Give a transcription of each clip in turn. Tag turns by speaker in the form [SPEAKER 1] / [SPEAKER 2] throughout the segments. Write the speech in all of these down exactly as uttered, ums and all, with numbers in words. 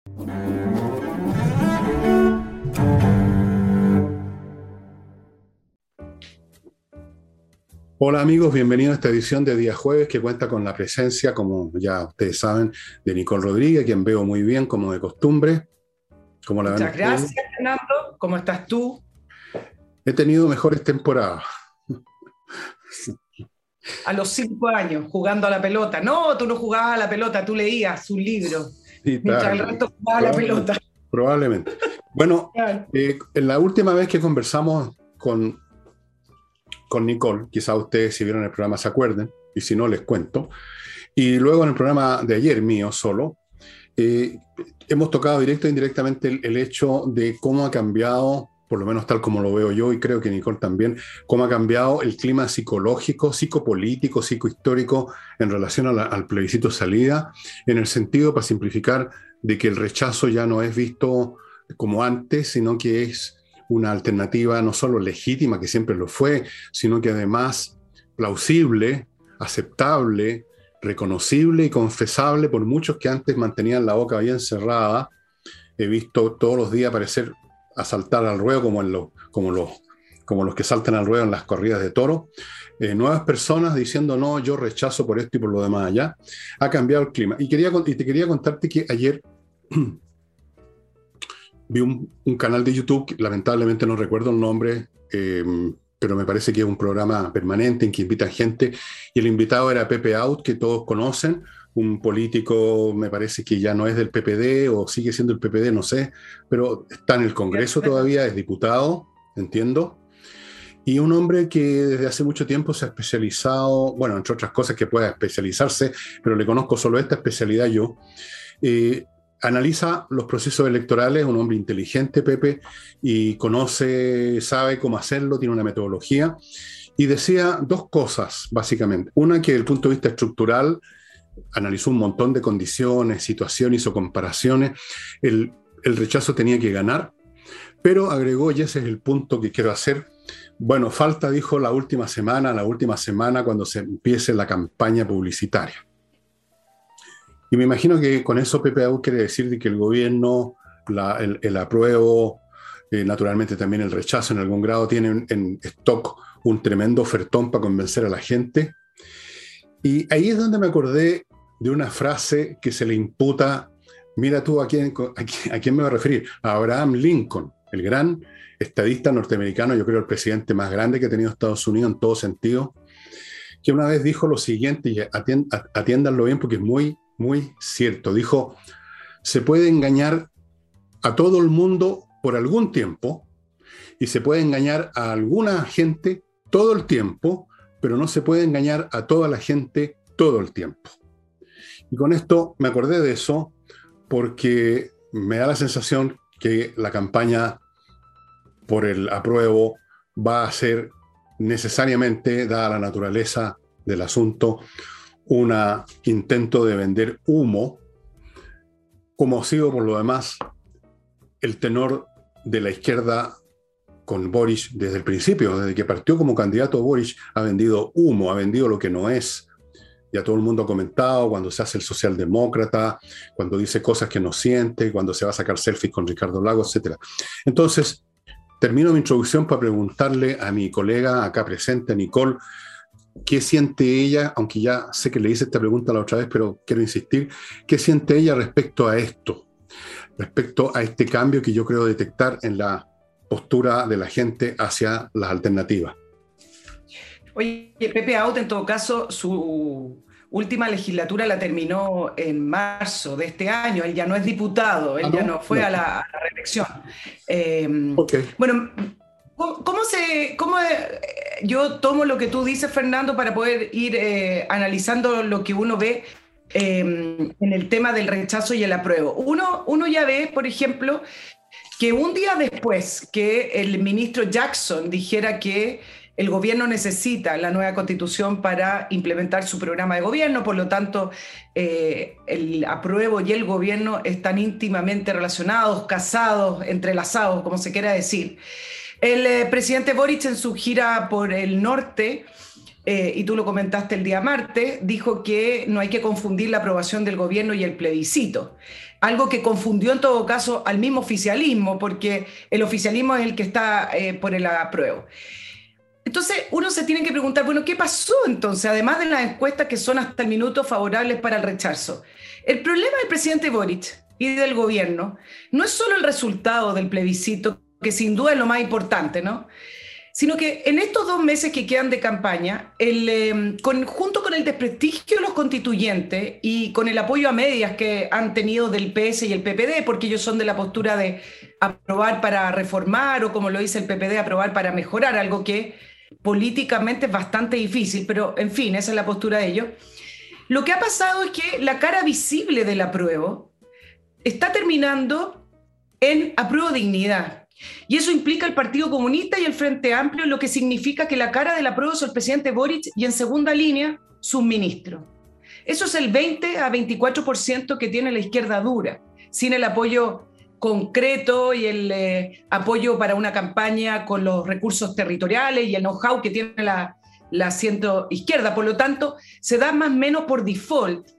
[SPEAKER 1] Hola amigos, bienvenidos a esta edición de Día Jueves que cuenta con la presencia, como ya ustedes saben, de Nicole Rodríguez, quien veo muy bien como de costumbre. ¿Cómo la ven
[SPEAKER 2] Muchas
[SPEAKER 1] ustedes?
[SPEAKER 2] gracias, Fernando. ¿Cómo estás tú?
[SPEAKER 1] He tenido mejores temporadas.
[SPEAKER 2] A los cinco años, jugando a la pelota. No, tú no jugabas a la pelota, tú leías un libro,
[SPEAKER 1] Sí,
[SPEAKER 2] mientras el
[SPEAKER 1] tal,
[SPEAKER 2] resto jugaba a la
[SPEAKER 1] probablemente.
[SPEAKER 2] pelota.
[SPEAKER 1] probablemente. Bueno, eh, en la última vez que conversamos con, con Nicole, quizá ustedes si vieron el programa se acuerden, y si no les cuento, y luego en el programa de ayer mío solo, eh, hemos tocado directo e indirectamente el, el hecho de cómo ha cambiado, por lo menos tal como lo veo yo y creo que Nicole también, cómo ha cambiado el clima psicológico, psicopolítico, psicohistórico en relación a la, al plebiscito salida, en el sentido, para simplificar, de que el rechazo ya no es visto como antes, sino que es una alternativa no solo legítima, que siempre lo fue, sino que además plausible, aceptable, reconocible y confesable por muchos que antes mantenían la boca bien cerrada. He visto todos los días aparecer a saltar al ruedo como, en los, como, los, como los que saltan al ruedo en las corridas de toro. Eh, nuevas personas diciendo, no, yo rechazo por esto y por lo demás allá. Ha cambiado el clima. Y, quería, y te quería contarte que ayer vi un, un canal de YouTube, lamentablemente no recuerdo el nombre, eh, pero me parece que es un programa permanente en que invitan gente, y el invitado era Pepe Out, que todos conocen, un político, me parece que ya no es del P P D, o sigue siendo el P P D, no sé, pero está en el Congreso todavía, es diputado, entiendo, y un hombre que desde hace mucho tiempo se ha especializado, bueno, entre otras cosas que pueda especializarse, pero le conozco solo esta especialidad yo. eh, Analiza los procesos electorales, un hombre inteligente, Pepe, y conoce, sabe cómo hacerlo, tiene una metodología, y decía dos cosas, básicamente. Una, que desde el punto de vista estructural, analizó un montón de condiciones, situaciones, hizo comparaciones, el, el rechazo tenía que ganar, pero agregó, y ese es el punto que quiero hacer, bueno, falta, dijo, la última semana, la última semana cuando se empiece la campaña publicitaria. Y me imagino que con eso Pepe Out quiere decir de que el gobierno, la, el, el apruebo, eh, naturalmente también el rechazo en algún grado, tiene en, en stock un tremendo ofertón para convencer a la gente. Y ahí es donde me acordé de una frase que se le imputa, mira tú a quién, a quién, a quién me voy a referir, a Abraham Lincoln, el gran estadista norteamericano, yo creo el presidente más grande que ha tenido Estados Unidos en todo sentido, que una vez dijo lo siguiente, y atiéndanlo bien porque es muy muy cierto. Dijo, se puede engañar a todo el mundo por algún tiempo y se puede engañar a alguna gente todo el tiempo, pero no se puede engañar a toda la gente todo el tiempo. Y con esto me acordé de eso porque me da la sensación que la campaña por el apruebo va a ser necesariamente, dada la naturaleza del asunto, un intento de vender humo, como ha sido por lo demás el tenor de la izquierda con Boric desde el principio, desde que partió como candidato Boric, ha vendido humo, ha vendido lo que no es. Ya todo el mundo ha comentado cuando se hace el socialdemócrata, cuando dice cosas que no siente, cuando se va a sacar selfies con Ricardo Lagos, etcétera. Entonces, termino mi introducción para preguntarle a mi colega acá presente, Nicole, ¿qué siente ella? Aunque ya sé que le hice esta pregunta la otra vez, pero quiero insistir. ¿Qué siente ella respecto a esto? Respecto a este cambio que yo creo detectar en la postura de la gente hacia las alternativas.
[SPEAKER 2] Oye, Pepe Out, en todo caso, su última legislatura la terminó en marzo de este año. Él ya no es diputado, él ¿Ah, no? ya no fue no. A, la, a la reelección. Eh, okay. Bueno, ¿cómo, cómo se...? Cómo, eh, yo tomo lo que tú dices, Fernando, para poder ir eh, analizando lo que uno ve eh, en el tema del rechazo y el apruebo. Uno, uno ya ve, por ejemplo, que un día después que el ministro Jackson dijera que el gobierno necesita la nueva constitución para implementar su programa de gobierno, por lo tanto, eh, el apruebo y el gobierno están íntimamente relacionados, casados, entrelazados, como se quiera decir. El eh, presidente Boric, en su gira por el norte, eh, y tú lo comentaste el día martes, dijo que no hay que confundir la aprobación del gobierno y el plebiscito. algo que confundió en todo caso al mismo oficialismo, porque el oficialismo es el que está eh, por el apruebo. Entonces uno se tiene que preguntar, bueno, ¿qué pasó entonces? Además de las encuestas que son hasta el minuto favorables para el rechazo. El problema del presidente Boric y del gobierno no es solo el resultado del plebiscito, que sin duda es lo más importante, ¿no? Sino que en estos dos meses que quedan de campaña, el, eh, con, junto con el desprestigio de los constituyentes y con el apoyo a medias que han tenido del P S y el P P D, porque ellos son de la postura de aprobar para reformar, o como lo dice el P P D, aprobar para mejorar, algo que políticamente es bastante difícil, pero en fin, esa es la postura de ellos. Lo que ha pasado es que la cara visible del apruebo está terminando en apruebo dignidad. Y eso implica el Partido Comunista y el Frente Amplio, lo que significa que la cara del apruebo es el presidente Boric y en segunda línea sus ministros. Eso es el veinte a veinticuatro por ciento que tiene la izquierda dura, sin el apoyo concreto y el eh, apoyo para una campaña con los recursos territoriales y el know-how que tiene la, la centro izquierda. Por lo tanto, se da más o menos por default.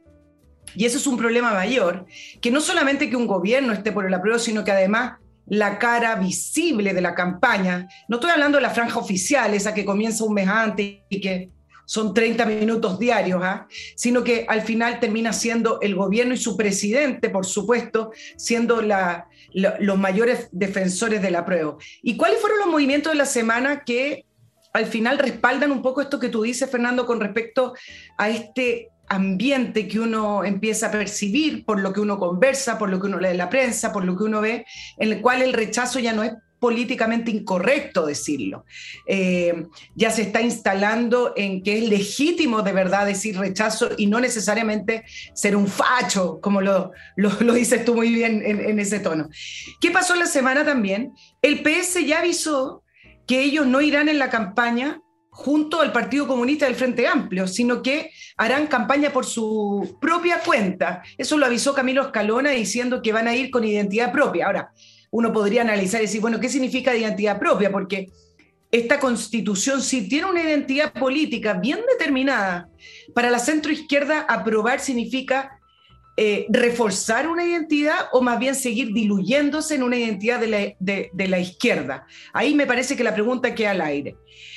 [SPEAKER 2] Y eso es un problema mayor, que no solamente que un gobierno esté por el apruebo, sino que además la cara visible de la campaña, no estoy hablando de la franja oficial, esa que comienza un mes antes y que son treinta minutos diarios, ¿eh? Sino que al final termina siendo el gobierno y su presidente, por supuesto, siendo la, la, los mayores defensores del apruebo. ¿Y cuáles fueron los movimientos de la semana que al final respaldan un poco esto que tú dices, Fernando, con respecto a este ambiente que uno empieza a percibir por lo que uno conversa, por lo que uno lee en la prensa, por lo que uno ve, en el cual el rechazo ya no es políticamente incorrecto decirlo? Eh, ya se está instalando en que es legítimo de verdad decir rechazo y no necesariamente ser un facho, como lo, lo, lo dices tú muy bien en, en ese tono. ¿Qué pasó la semana también? El P S ya avisó que ellos no irán en la campaña junto al Partido Comunista del Frente Amplio, sino que harán campaña por su propia cuenta. Eso lo avisó Camilo Escalona diciendo que van a ir con identidad propia. Ahora, uno podría analizar y decir, bueno, ¿qué significa identidad propia? Porque esta Constitución sí tiene una identidad política bien determinada. Para la centroizquierda, aprobar significa eh, reforzar una identidad o más bien seguir diluyéndose en una identidad de la, de, de la izquierda. Ahí me parece que la pregunta queda al aire.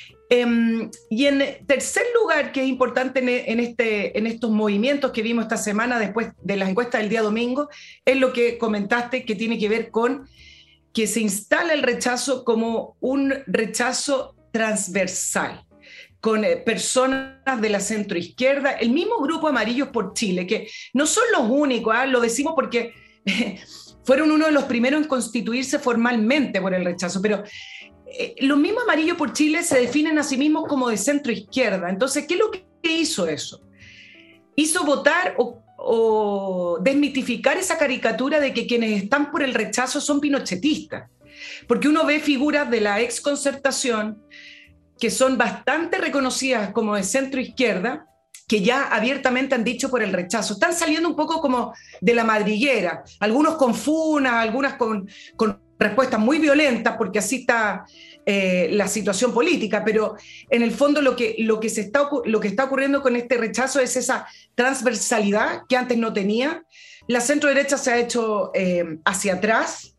[SPEAKER 2] Um, y en tercer lugar, que es importante en, en, este, en estos movimientos que vimos esta semana después de las encuestas del día domingo, es lo que comentaste, que tiene que ver con que se instala el rechazo como un rechazo transversal, con eh, personas de la centroizquierda, el mismo grupo Amarillos por Chile, que no son los únicos, ¿eh? Lo decimos porque eh, fueron uno de los primeros en constituirse formalmente por el rechazo, pero Eh, los mismos Amarillos por Chile se definen a sí mismos como de centro izquierda. Entonces, ¿qué es lo que hizo eso? Hizo votar o, o desmitificar esa caricatura de que quienes están por el rechazo son pinochetistas. Porque uno ve figuras de la exconcertación que son bastante reconocidas como de centro izquierda, que ya abiertamente han dicho por el rechazo. Están saliendo un poco como de la madriguera, algunos con funas, algunas con, con respuestas muy violentas, porque así está eh, la situación política, pero en el fondo lo que, lo, que se está, lo que está ocurriendo con este rechazo es esa transversalidad que antes no tenía. La centro-derecha se ha hecho eh, hacia atrás,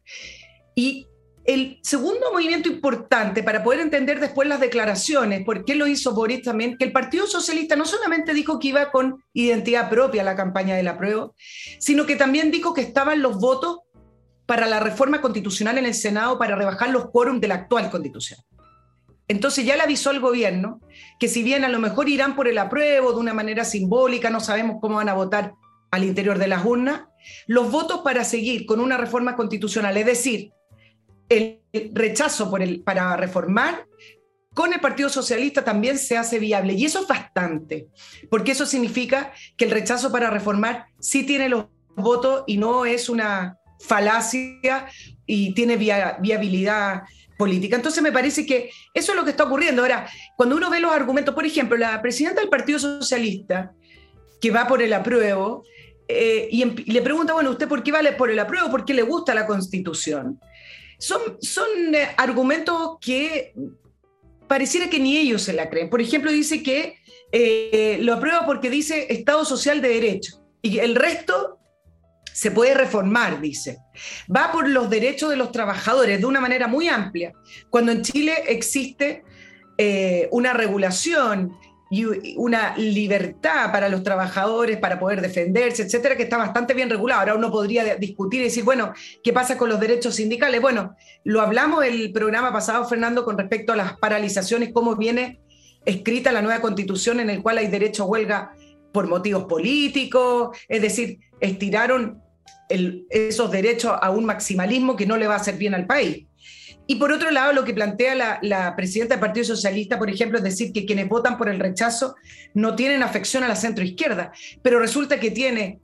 [SPEAKER 2] y el segundo movimiento importante para poder entender después las declaraciones, por qué lo hizo Boric también, que el Partido Socialista no solamente dijo que iba con identidad propia a la campaña del apruebo, sino que también dijo que estaban los votos para la reforma constitucional en el Senado para rebajar los quórums de la actual Constitución. Entonces ya le avisó al gobierno que si bien a lo mejor irán por el apruebo de una manera simbólica, no sabemos cómo van a votar al interior de las urnas, los votos para seguir con una reforma constitucional, es decir, el rechazo por el, para reformar, con el Partido Socialista también se hace viable. Y eso es bastante, porque eso significa que el rechazo para reformar sí tiene los votos y no es una falacia y tiene via, viabilidad política. Entonces me parece que eso es lo que está ocurriendo. Ahora, cuando uno ve los argumentos, por ejemplo, la presidenta del Partido Socialista, que va por el apruebo, eh, y, y le pregunta, bueno, ¿usted por qué va por el apruebo? ¿Por qué le gusta la Constitución? Son, son eh, argumentos que pareciera que ni ellos se la creen. Por ejemplo, dice que eh, lo aprueba porque dice Estado Social de Derecho, y el resto se puede reformar, dice. Va por los derechos de los trabajadores de una manera muy amplia, cuando en Chile existe eh, una regulación y una libertad para los trabajadores para poder defenderse, etcétera, que está bastante bien regulado. Ahora uno podría discutir y decir, bueno, ¿qué pasa con los derechos sindicales? Bueno, lo hablamos el programa pasado, Fernando, con respecto a las paralizaciones, cómo viene escrita la nueva Constitución en el cual hay derecho a huelga por motivos políticos, es decir, estiraron el, esos derechos a un maximalismo que no le va a hacer bien al país. Y por otro lado, lo que plantea la, la presidenta del Partido Socialista, por ejemplo, es decir que quienes votan por el rechazo no tienen afección a la centroizquierda, pero resulta que tiene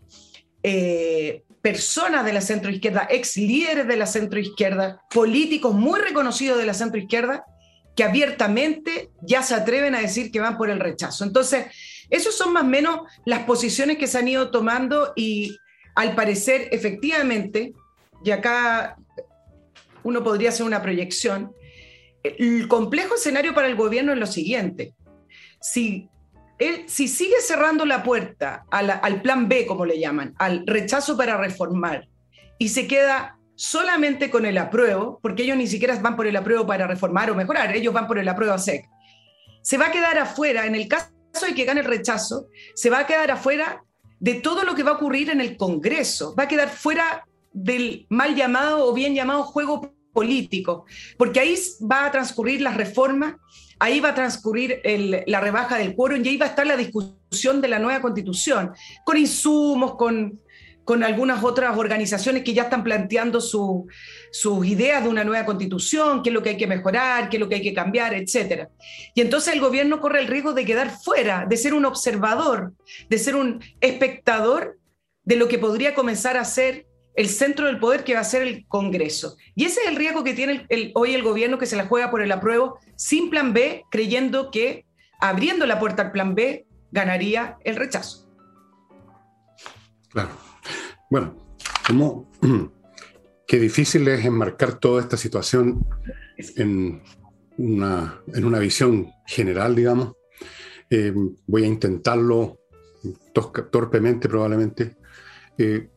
[SPEAKER 2] eh, personas de la centroizquierda, ex líderes de la centroizquierda, políticos muy reconocidos de la centroizquierda, que abiertamente ya se atreven a decir que van por el rechazo. Entonces, esas son más o menos las posiciones que se han ido tomando y al parecer, efectivamente, y acá uno podría hacer una proyección, el complejo escenario para el gobierno es lo siguiente. Si, él, si sigue cerrando la puerta a la, al plan B, como le llaman, al rechazo para reformar, y se queda solamente con el apruebo, porque ellos ni siquiera van por el apruebo para reformar o mejorar, ellos van por el apruebo a sec, se va a quedar afuera, en el caso de que gane el rechazo, se va a quedar afuera de todo lo que va a ocurrir en el Congreso, va a quedar fuera del mal llamado o bien llamado juego político, porque ahí va a transcurrir las reformas, ahí va a transcurrir el, la rebaja del quórum y ahí va a estar la discusión de la nueva Constitución, con insumos, con, con algunas otras organizaciones que ya están planteando su, sus ideas de una nueva Constitución, qué es lo que hay que mejorar, qué es lo que hay que cambiar, etcétera. Y entonces el gobierno corre el riesgo de quedar fuera, de ser un observador, de ser un espectador de lo que podría comenzar a ser el centro del poder, que va a ser el Congreso. Y ese es el riesgo que tiene el, el, hoy el gobierno, que se la juega por el apruebo sin plan B, creyendo que abriendo la puerta al plan B ganaría el rechazo.
[SPEAKER 1] Claro. Bueno, ¿cómo, qué difícil es enmarcar toda esta situación en una, en una visión general, digamos. Eh, voy a intentarlo torpemente probablemente. Eh,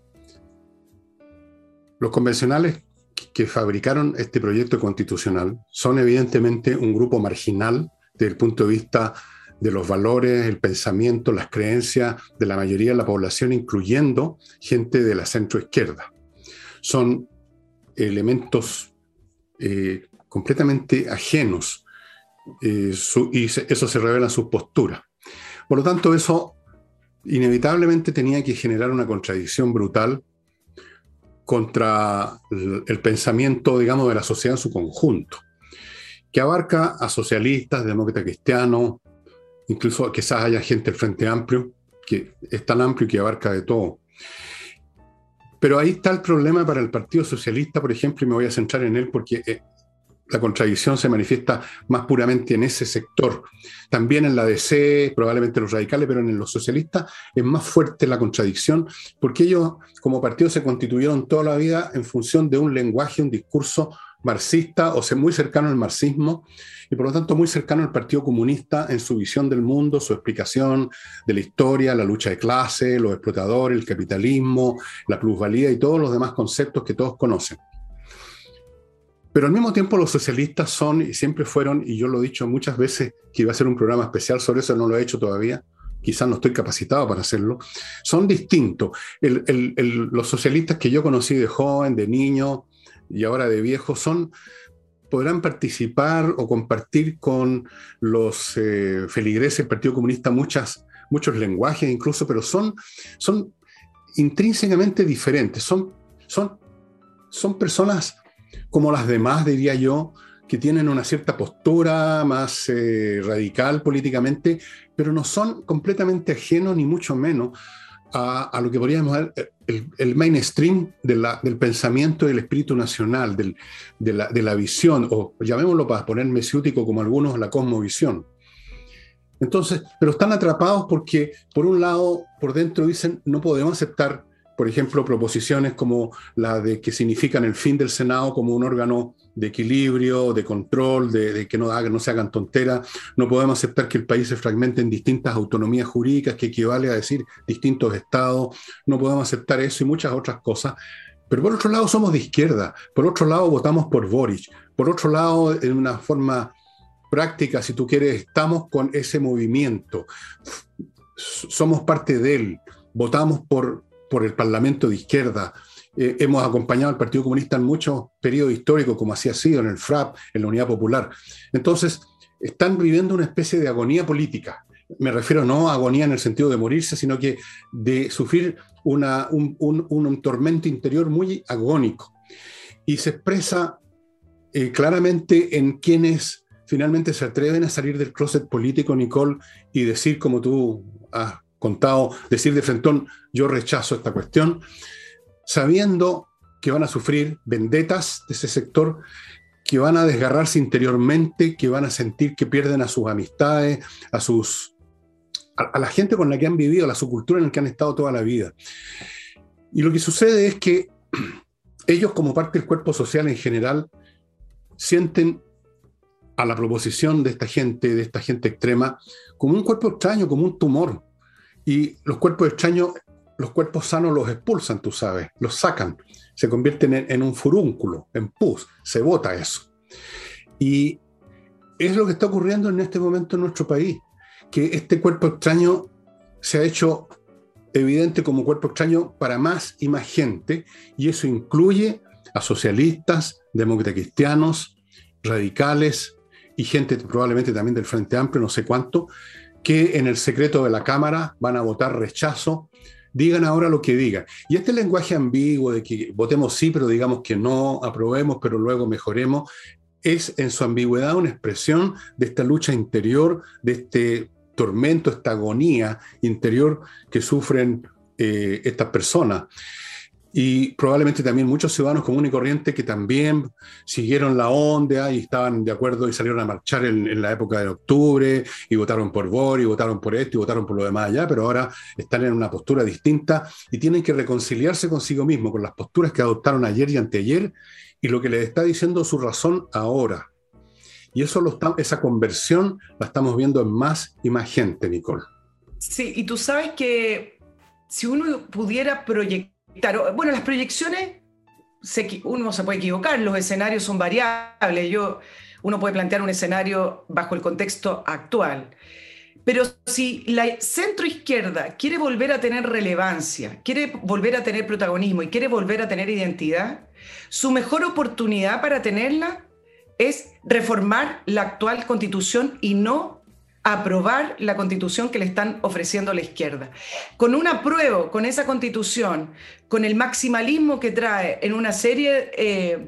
[SPEAKER 1] Los convencionales que fabricaron este proyecto constitucional son evidentemente un grupo marginal desde el punto de vista de los valores, el pensamiento, las creencias de la mayoría de la población, incluyendo gente de la centroizquierda. Son elementos eh, completamente ajenos eh, su, y se, eso se revela en sus posturas. Por lo tanto, eso inevitablemente tenía que generar una contradicción brutal contra el pensamiento, digamos, de la sociedad en su conjunto, que abarca a socialistas, demócratas cristianos, incluso quizás haya gente del Frente Amplio, que es tan amplio y que abarca de todo. Pero ahí está el problema para el Partido Socialista, por ejemplo, y me voy a centrar en él porque eh, la contradicción se manifiesta más puramente en ese sector. También en la D C, probablemente los radicales, pero en los socialistas es más fuerte la contradicción, porque ellos como partido se constituyeron toda la vida en función de un lenguaje, un discurso marxista, o sea, muy cercano al marxismo, y por lo tanto muy cercano al Partido Comunista en su visión del mundo, su explicación de la historia, la lucha de clase, los explotadores, el capitalismo, la plusvalía y todos los demás conceptos que todos conocen. Pero al mismo tiempo los socialistas son y siempre fueron, y yo lo he dicho muchas veces que iba a hacer un programa especial sobre eso, no lo he hecho todavía, quizás no estoy capacitado para hacerlo, son distintos. El, el, el, los socialistas que yo conocí de joven, de niño y ahora de viejo, son, podrán participar o compartir con los eh, feligreses del Partido Comunista muchas, muchos lenguajes incluso, pero son, son intrínsecamente diferentes, son, son, son personas como las demás, diría yo, que tienen una cierta postura más eh, radical políticamente, pero no son completamente ajenos, ni mucho menos, a, a lo que podríamos llamar el, el mainstream de la, del pensamiento del espíritu nacional, del, de, la, de la visión, o llamémoslo para poner mesiútico como algunos, la cosmovisión. Entonces, pero están atrapados porque, por un lado, por dentro dicen, no podemos aceptar por ejemplo, proposiciones como la de que significan el fin del Senado como un órgano de equilibrio, de control, de, de que no, haga, no se hagan tonteras. No podemos aceptar que el país se fragmente en distintas autonomías jurídicas, que equivale a decir distintos estados. No podemos aceptar eso y muchas otras cosas. Pero por otro lado somos de izquierda, por otro lado votamos por Boric, por otro lado en una forma práctica, si tú quieres, estamos con ese movimiento, somos parte de él, votamos por, por el Parlamento de izquierda, eh, hemos acompañado al Partido Comunista en muchos periodos históricos, como así ha sido en el F R A P, en la Unidad Popular. Entonces, están viviendo una especie de agonía política. Me refiero no a agonía en el sentido de morirse, sino que de sufrir una, un, un, un tormento interior muy agónico. Y se expresa eh, claramente en quienes finalmente se atreven a salir del closet político, Nicole, y decir, como tú has contado, decir de frentón, yo rechazo esta cuestión, sabiendo que van a sufrir vendetas de ese sector, que van a desgarrarse interiormente, que van a sentir que pierden a sus amistades, a sus a, a la gente con la que han vivido, a su cultura en la que han estado toda la vida. Y lo que sucede es que ellos, como parte del cuerpo social en general, sienten a la proposición de esta gente, de esta gente extrema, como un cuerpo extraño, como un tumor. Y los cuerpos extraños, los cuerpos sanos los expulsan, tú sabes, los sacan, se convierten en, en un furúnculo, en pus, se bota eso. Y es lo que está ocurriendo en este momento en nuestro país, que este cuerpo extraño se ha hecho evidente como cuerpo extraño para más y más gente, y eso incluye a socialistas, demócratas cristianos, radicales y gente probablemente también del Frente Amplio, no sé cuánto, que en el secreto de la Cámara van a votar rechazo, digan ahora lo que digan. Y este lenguaje ambiguo de que votemos sí, pero digamos que no, aprobemos, pero luego mejoremos, es en su ambigüedad una expresión de esta lucha interior, de este tormento, esta agonía interior que sufren eh, estas personas. Y probablemente también muchos ciudadanos comunes y corrientes que también siguieron la onda y estaban de acuerdo y salieron a marchar en, en la época de octubre y votaron por Boric, y votaron por esto y votaron por lo demás allá, pero ahora están en una postura distinta y tienen que reconciliarse consigo mismos, con las posturas que adoptaron ayer y anteayer y lo que les está diciendo su razón ahora. Y eso lo está, esa conversión la estamos viendo en más y más gente, Nicole.
[SPEAKER 2] Sí, y tú sabes que si uno pudiera proyectar, bueno, las proyecciones, se, uno se puede equivocar, los escenarios son variables, yo, uno puede plantear un escenario bajo el contexto actual, pero si la centroizquierda quiere volver a tener relevancia, quiere volver a tener protagonismo y quiere volver a tener identidad, su mejor oportunidad para tenerla es reformar la actual Constitución y no aprobar la Constitución que le están ofreciendo a la izquierda. Con un apruebo, con esa Constitución, con el maximalismo que trae en una serie eh,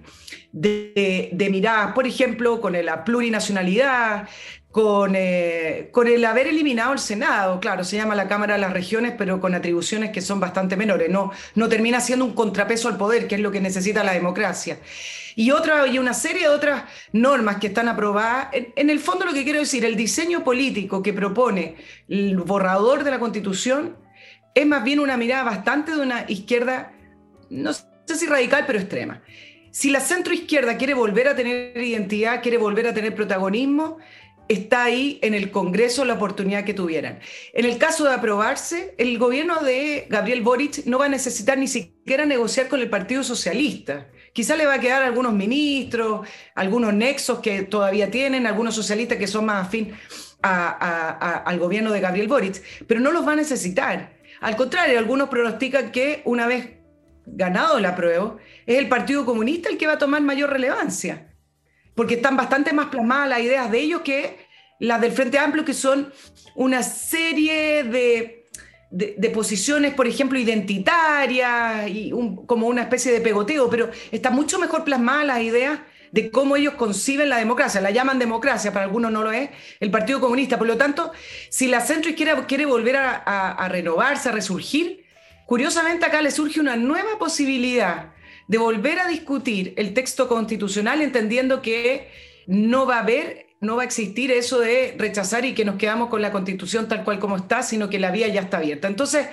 [SPEAKER 2] de, de miradas, por ejemplo, con la plurinacionalidad, con, eh, con el haber eliminado el Senado, claro, se llama la Cámara de las Regiones, pero con atribuciones que son bastante menores, no, no termina siendo un contrapeso al poder, que es lo que necesita la democracia. Y, otra, y una serie de otras normas que están aprobadas. En, en el fondo lo que quiero decir, el diseño político que propone el borrador de la Constitución es más bien una mirada bastante de una izquierda, no sé si radical, pero extrema. Si la centroizquierda quiere volver a tener identidad, quiere volver a tener protagonismo, está ahí en el Congreso la oportunidad que tuvieran. En el caso de aprobarse, el gobierno de Gabriel Boric no va a necesitar ni siquiera negociar con el Partido Socialista. Quizá le va a quedar algunos ministros, algunos nexos que todavía tienen, algunos socialistas que son más afín a, a, a, al gobierno de Gabriel Boric, pero no los va a necesitar. Al contrario, algunos pronostican que una vez ganado el apruebo, es el Partido Comunista el que va a tomar mayor relevancia, porque están bastante más plasmadas las ideas de ellos que las del Frente Amplio, que son una serie de... De, de posiciones, por ejemplo, identitarias, y un, como una especie de pegoteo, pero está mucho mejor plasmada las ideas de cómo ellos conciben la democracia. La llaman democracia, para algunos no lo es, el Partido Comunista. Por lo tanto, si la centroizquierda quiere volver a, a, a renovarse, a resurgir, curiosamente acá le surge una nueva posibilidad de volver a discutir el texto constitucional, entendiendo que no va a haber... no va a existir eso de rechazar y que nos quedamos con la Constitución tal cual como está, sino que la vía ya está abierta. Entonces,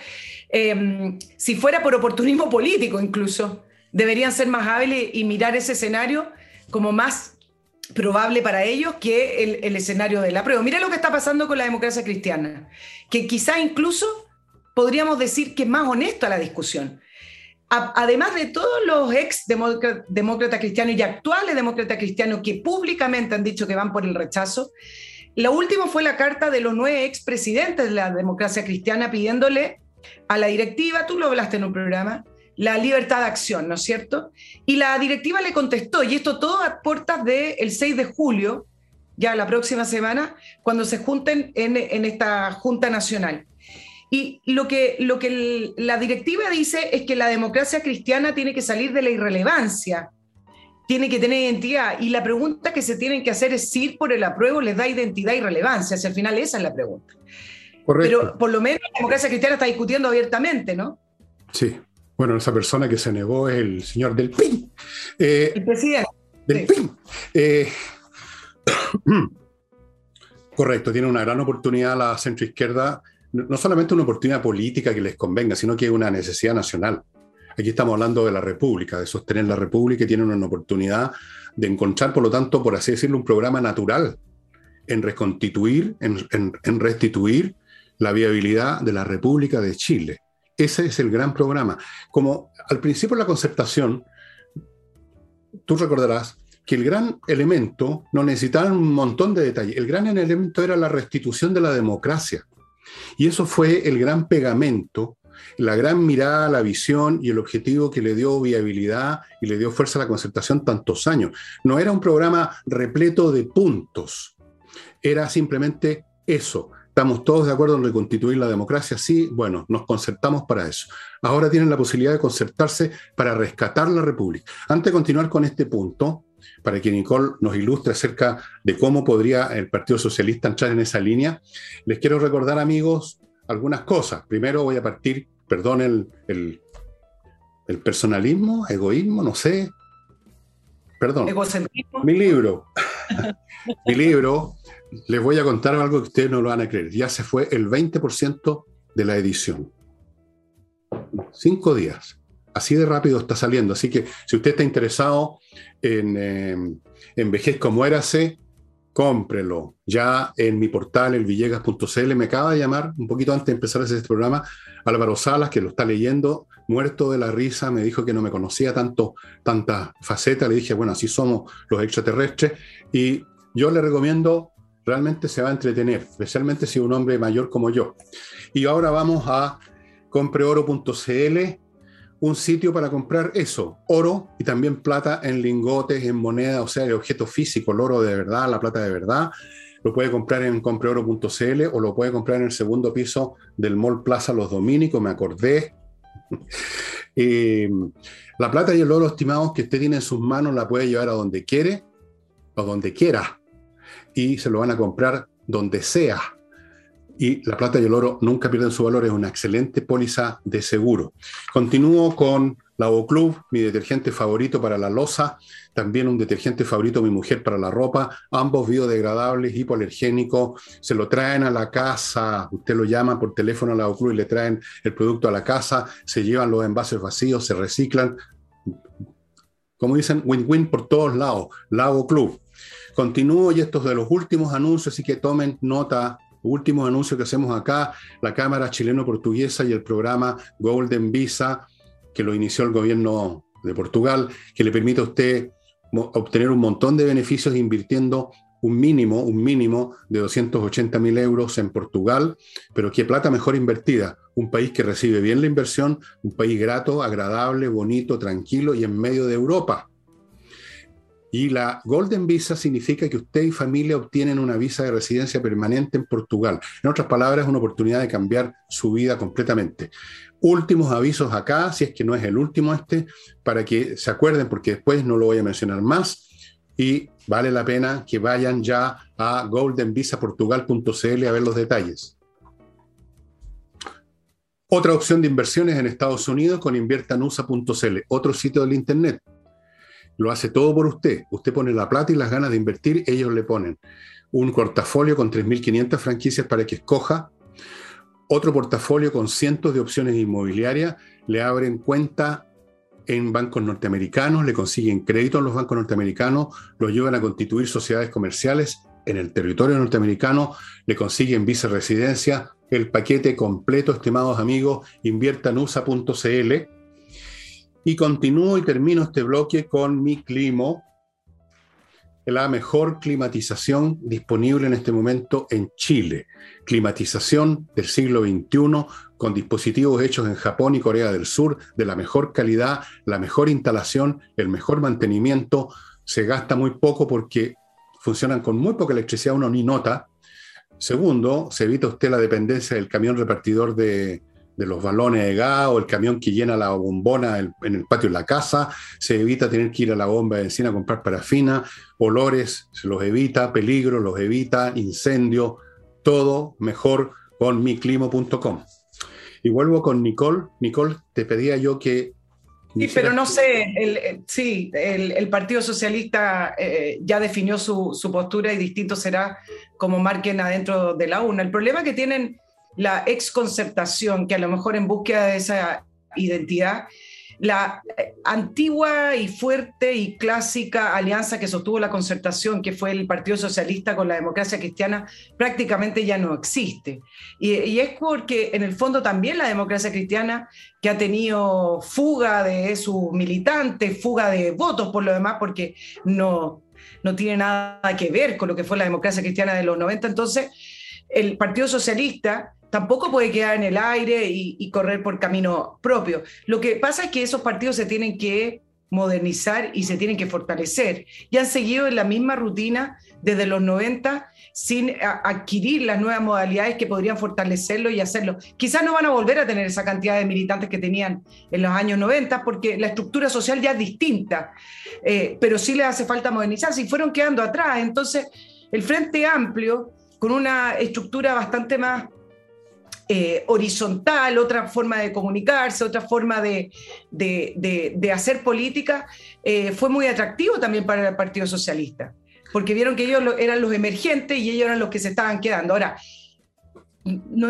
[SPEAKER 2] Eh, si fuera por oportunismo político incluso, deberían ser más hábiles y mirar ese escenario como más probable para ellos que el, el escenario del apruebo. Mira lo que está pasando con la democracia cristiana, que quizá incluso podríamos decir que es más honesta la discusión. A, además de todos los ex demócratas, demócratas cristianos y actuales demócratas cristianos que públicamente han dicho que van por el rechazo, lo último fue la carta de los nueve expresidentes de la democracia cristiana pidiéndole a la directiva, tú lo hablaste en un programa, la libertad de acción, ¿no es cierto? Y la directiva le contestó, y esto todo a puertas del seis de julio, ya la próxima semana, cuando se junten en, en esta Junta Nacional. Y lo que, lo que el, la directiva dice es que la democracia cristiana tiene que salir de la irrelevancia, tiene que tener identidad, y la pregunta que se tienen que hacer es si ir por el apruebo les da identidad y relevancia, si al final esa es la pregunta. Correcto. Pero por lo menos la democracia cristiana está discutiendo abiertamente, ¿no?
[SPEAKER 1] Sí. Bueno, esa persona que se negó es el señor del P I N. Eh,
[SPEAKER 2] el presidente.
[SPEAKER 1] Del
[SPEAKER 2] sí.
[SPEAKER 1] P I N. Eh, correcto, tiene una gran oportunidad la centroizquierda, no solamente una oportunidad política que les convenga, sino que es una necesidad nacional. Aquí estamos hablando de la República, de sostener la República, y tienen una oportunidad de encontrar, por lo tanto, por así decirlo, un programa natural en reconstituir, en, en, en restituir la viabilidad de la República de Chile. Ese es el gran programa. Como al principio de la concertación, tú recordarás que el gran elemento, no necesitaban un montón de detalles, el gran elemento era la restitución de la democracia. Y eso fue el gran pegamento, la gran mirada, la visión y el objetivo que le dio viabilidad y le dio fuerza a la concertación tantos años. No era un programa repleto de puntos, era simplemente eso. ¿Estamos todos de acuerdo en reconstituir la democracia? Sí, bueno, nos concertamos para eso. Ahora tienen la posibilidad de concertarse para rescatar la República. Antes de continuar con este punto, para que Nicole nos ilustre acerca de cómo podría el Partido Socialista entrar en esa línea, les quiero recordar, amigos, algunas cosas. Primero voy a partir, perdón, el, el, el personalismo, egoísmo, no sé. Perdón.
[SPEAKER 2] Egocentrismo.
[SPEAKER 1] Mi libro. Mi libro. Les voy a contar algo que ustedes no lo van a creer. Ya se fue el veinte por ciento de la edición. Cinco días. Así de rápido está saliendo. Así que si usted está interesado en, eh, en Vejez como Érase, cómprelo. Ya en mi portal, el villegas punto c l, me acaba de llamar, un poquito antes de empezar a hacer este programa, Álvaro Salas, que lo está leyendo, muerto de la risa, me dijo que no me conocía tanto, tantas facetas. Le dije, bueno, así somos los extraterrestres. Y yo le recomiendo... Realmente se va a entretener, especialmente si es un hombre mayor como yo. Y ahora vamos a compre oro punto c l, un sitio para comprar eso, oro y también plata en lingotes, en moneda, o sea, el objeto físico, el oro de verdad, la plata de verdad. Lo puede comprar en compre oro punto c l o lo puede comprar en el segundo piso del Mall Plaza Los Dominicos, me acordé. eh, la plata y el oro, estimados, que usted tiene en sus manos, la puede llevar a donde quiere o donde quiera. Y se lo van a comprar donde sea. Y la plata y el oro nunca pierden su valor, es una excelente póliza de seguro. Continúo con Lavoclub, mi detergente favorito para la loza, también un detergente favorito de mi mujer para la ropa, ambos biodegradables, hipoalergénicos, se lo traen a la casa, usted lo llama por teléfono a Lavoclub y le traen el producto a la casa, se llevan los envases vacíos, se reciclan. Como dicen, win-win por todos lados, Lavoclub. Continúo y estos de los últimos anuncios, así que tomen nota. Últimos anuncios que hacemos acá, la Cámara Chileno-Portuguesa y el programa Golden Visa, que lo inició el gobierno de Portugal, que le permite a usted obtener un montón de beneficios invirtiendo un mínimo, un mínimo de doscientos ochenta mil euros en Portugal, pero qué plata mejor invertida. Un país que recibe bien la inversión, un país grato, agradable, bonito, tranquilo y en medio de Europa. Y la Golden Visa significa que usted y familia obtienen una visa de residencia permanente en Portugal. En otras palabras, es una oportunidad de cambiar su vida completamente. Últimos avisos acá, si es que no es el último este, para que se acuerden, porque después no lo voy a mencionar más. Y vale la pena que vayan ya a golden visa portugal punto c l a ver los detalles. Otra opción de inversiones en Estados Unidos con inviertanusa punto c l, otro sitio del internet. Lo hace todo por usted. Usted pone la plata y las ganas de invertir, ellos le ponen un portafolio con tres mil quinientas franquicias para que escoja, otro portafolio con cientos de opciones inmobiliarias, le abren cuenta en bancos norteamericanos, le consiguen crédito en los bancos norteamericanos, lo ayudan a constituir sociedades comerciales en el territorio norteamericano, le consiguen vicerresidencia, el paquete completo, estimados amigos, inviertan u s a punto c l. Y continúo y termino este bloque con Mi Climo, la mejor climatización disponible en este momento en Chile. Climatización del siglo veintiuno con dispositivos hechos en Japón y Corea del Sur, de la mejor calidad, la mejor instalación, el mejor mantenimiento. Se gasta muy poco porque funcionan con muy poca electricidad, uno ni nota. Segundo, se evita usted la dependencia del camión repartidor de, de los balones de gas o el camión que llena la bombona en, en el patio de la casa. Se evita tener que ir a la bomba de benzina a comprar parafina. Olores se los evita, peligros los evita, incendio, todo mejor con mi climo punto com. Y vuelvo con Nicole. Nicole, te pedía yo que...
[SPEAKER 2] Sí, pero no sé, el, el, sí, el, el Partido Socialista eh, ya definió su, su postura y distinto será como marquen adentro de la urna. El problema que tienen la exconcertación, que a lo mejor en búsqueda de esa identidad, la antigua y fuerte y clásica alianza que sostuvo la concertación, que fue el Partido Socialista con la democracia cristiana, prácticamente ya no existe. Y, y es porque en el fondo también la democracia cristiana, que ha tenido fuga de sus militantes, fuga de votos por lo demás, porque no, no tiene nada que ver con lo que fue la democracia cristiana de los noventa, entonces el Partido Socialista tampoco puede quedar en el aire y, y correr por camino propio. Lo que pasa es que esos partidos se tienen que modernizar y se tienen que fortalecer. Y han seguido en la misma rutina desde los noventa sin adquirir las nuevas modalidades que podrían fortalecerlo y hacerlo. Quizás no van a volver a tener esa cantidad de militantes que tenían en los años noventa porque la estructura social ya es distinta, eh, pero sí les hace falta modernizarse y fueron quedando atrás. Entonces, el Frente Amplio, con una estructura bastante más Eh, horizontal, otra forma de comunicarse, otra forma de, de, de, de hacer política, eh, fue muy atractivo también para el Partido Socialista, porque vieron que ellos lo, eran los emergentes y ellos eran los que se estaban quedando. Ahora, no,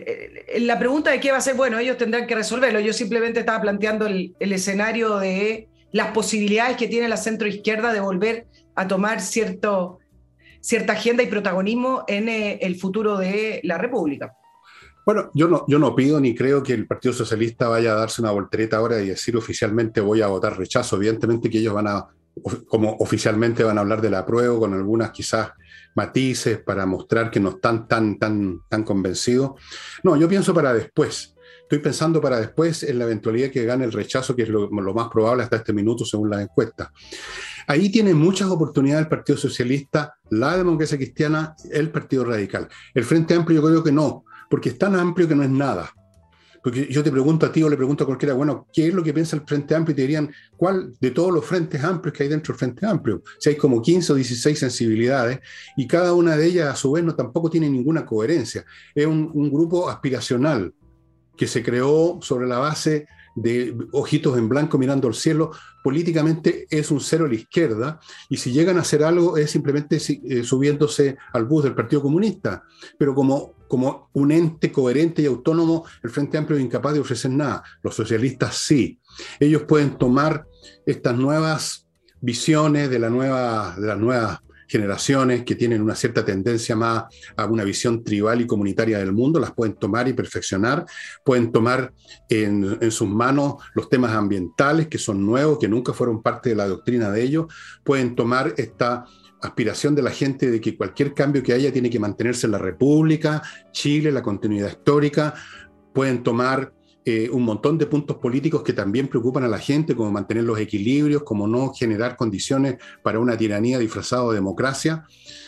[SPEAKER 2] la pregunta de qué va a ser, bueno, ellos tendrán que resolverlo. Yo simplemente estaba planteando el, el escenario de las posibilidades que tiene la centroizquierda de volver a tomar cierto, cierta agenda y protagonismo en eh, el futuro de la República.
[SPEAKER 1] Bueno, yo no, yo no pido ni creo que el Partido Socialista vaya a darse una voltereta ahora y decir oficialmente voy a votar rechazo. Evidentemente que ellos van a, como oficialmente van a hablar del apruebo con algunas quizás matices para mostrar que no están tan, tan, tan convencidos. No, yo pienso para después. Estoy pensando para después en la eventualidad que gane el rechazo, que es lo, lo más probable hasta este minuto según las encuestas. Ahí tiene muchas oportunidades el Partido Socialista, la Democracia Cristiana, el Partido Radical. El Frente Amplio yo creo que no, porque es tan amplio que no es nada. Porque yo te pregunto a ti o le pregunto a cualquiera, bueno, ¿qué es lo que piensa el Frente Amplio? Y te dirían, ¿cuál de todos los frentes amplios que hay dentro del Frente Amplio? Si hay como quince o dieciséis sensibilidades y cada una de ellas a su vez no tampoco tiene ninguna coherencia. Es un, un grupo aspiracional que se creó sobre la base de ojitos en blanco mirando al cielo. Políticamente es un cero a la izquierda y si llegan a hacer algo es simplemente eh, subiéndose al bus del Partido Comunista, pero como, como un ente coherente y autónomo el Frente Amplio es incapaz de ofrecer nada. Los socialistas sí. Ellos pueden tomar estas nuevas visiones de, la nueva, de las nuevas generaciones que tienen una cierta tendencia más a una visión tribal y comunitaria del mundo, las pueden tomar y perfeccionar, pueden tomar en, en sus manos los temas ambientales que son nuevos, que nunca fueron parte de la doctrina de ellos, pueden tomar esta aspiración de la gente de que cualquier cambio que haya tiene que mantenerse en la República, Chile, la continuidad histórica, pueden tomar Eh, un montón de puntos políticos que también preocupan a la gente, como mantener los equilibrios, como no generar condiciones para una tiranía disfrazada de democracia.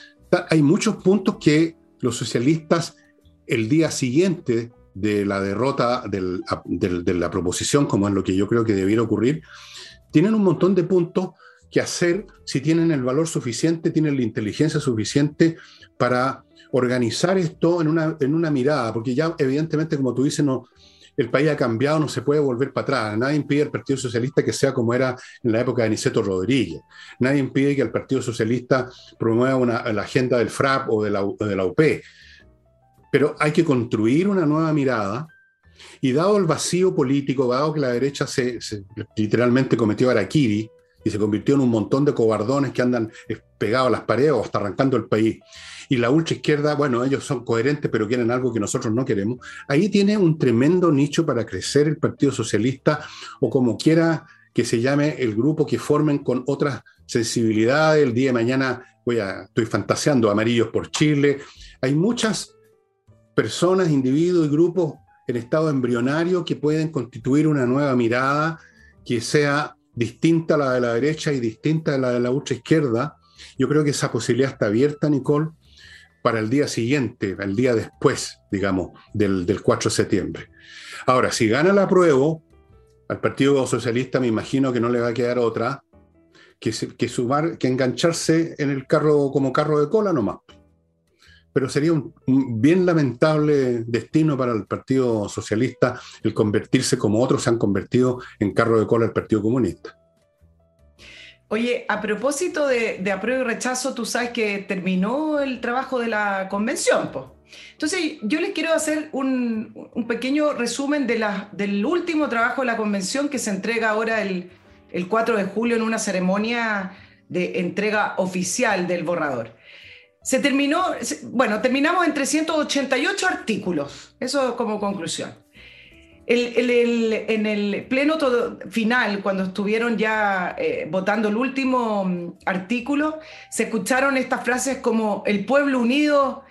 [SPEAKER 1] Hay muchos puntos que los socialistas, el día siguiente de la derrota del, del, de la proposición, como es lo que yo creo que debiera ocurrir, tienen un montón de puntos que hacer si tienen el valor suficiente, tienen la inteligencia suficiente para organizar esto en una, en una mirada, porque ya evidentemente, como tú dices, no... El país ha cambiado, no se puede volver para atrás. Nadie impide al Partido Socialista que sea como era en la época de Aniceto Rodríguez. Nadie impide que el Partido Socialista promueva una, la agenda del F R A P o de la, de la U P. pero hay que construir una nueva mirada. Y dado el vacío político, dado que la derecha se, se literalmente cometió harakiri y se convirtió en un montón de cobardones que andan pegados a las paredes o hasta arrancando el país, y la ultraizquierda, bueno, ellos son coherentes pero quieren algo que nosotros no queremos, ahí tiene un tremendo nicho para crecer el Partido Socialista, o como quiera que se llame el grupo que formen con otras sensibilidades. El día de mañana, voy a, estoy fantaseando, Amarillos por Chile. Hay muchas personas, individuos y grupos en estado embrionario que pueden constituir una nueva mirada que sea distinta a la de la derecha y distinta a la de la ultraizquierda. Yo creo que esa posibilidad está abierta, Nicole, para el día siguiente, el día después, digamos, del, del cuatro de septiembre. Ahora, si gana la apruebo, al Partido Socialista me imagino que no le va a quedar otra que, que, sumar, que engancharse en el carro como carro de cola nomás. Pero sería un, un bien lamentable destino para el Partido Socialista el convertirse, como otros se han convertido, en carro de cola del Partido Comunista.
[SPEAKER 2] Oye, a propósito de, de apruebo y rechazo, tú sabes que terminó el trabajo de la convención, pues. Entonces, yo les quiero hacer un, un pequeño resumen de la, del último trabajo de la convención que se entrega ahora el, el cuatro de julio en una ceremonia de entrega oficial del borrador. Se terminó, bueno, terminamos en trescientos ochenta y ocho artículos, eso como conclusión. El, el, el, en el pleno todo, final, cuando estuvieron ya eh, votando el último um, artículo, se escucharon estas frases como: el pueblo unido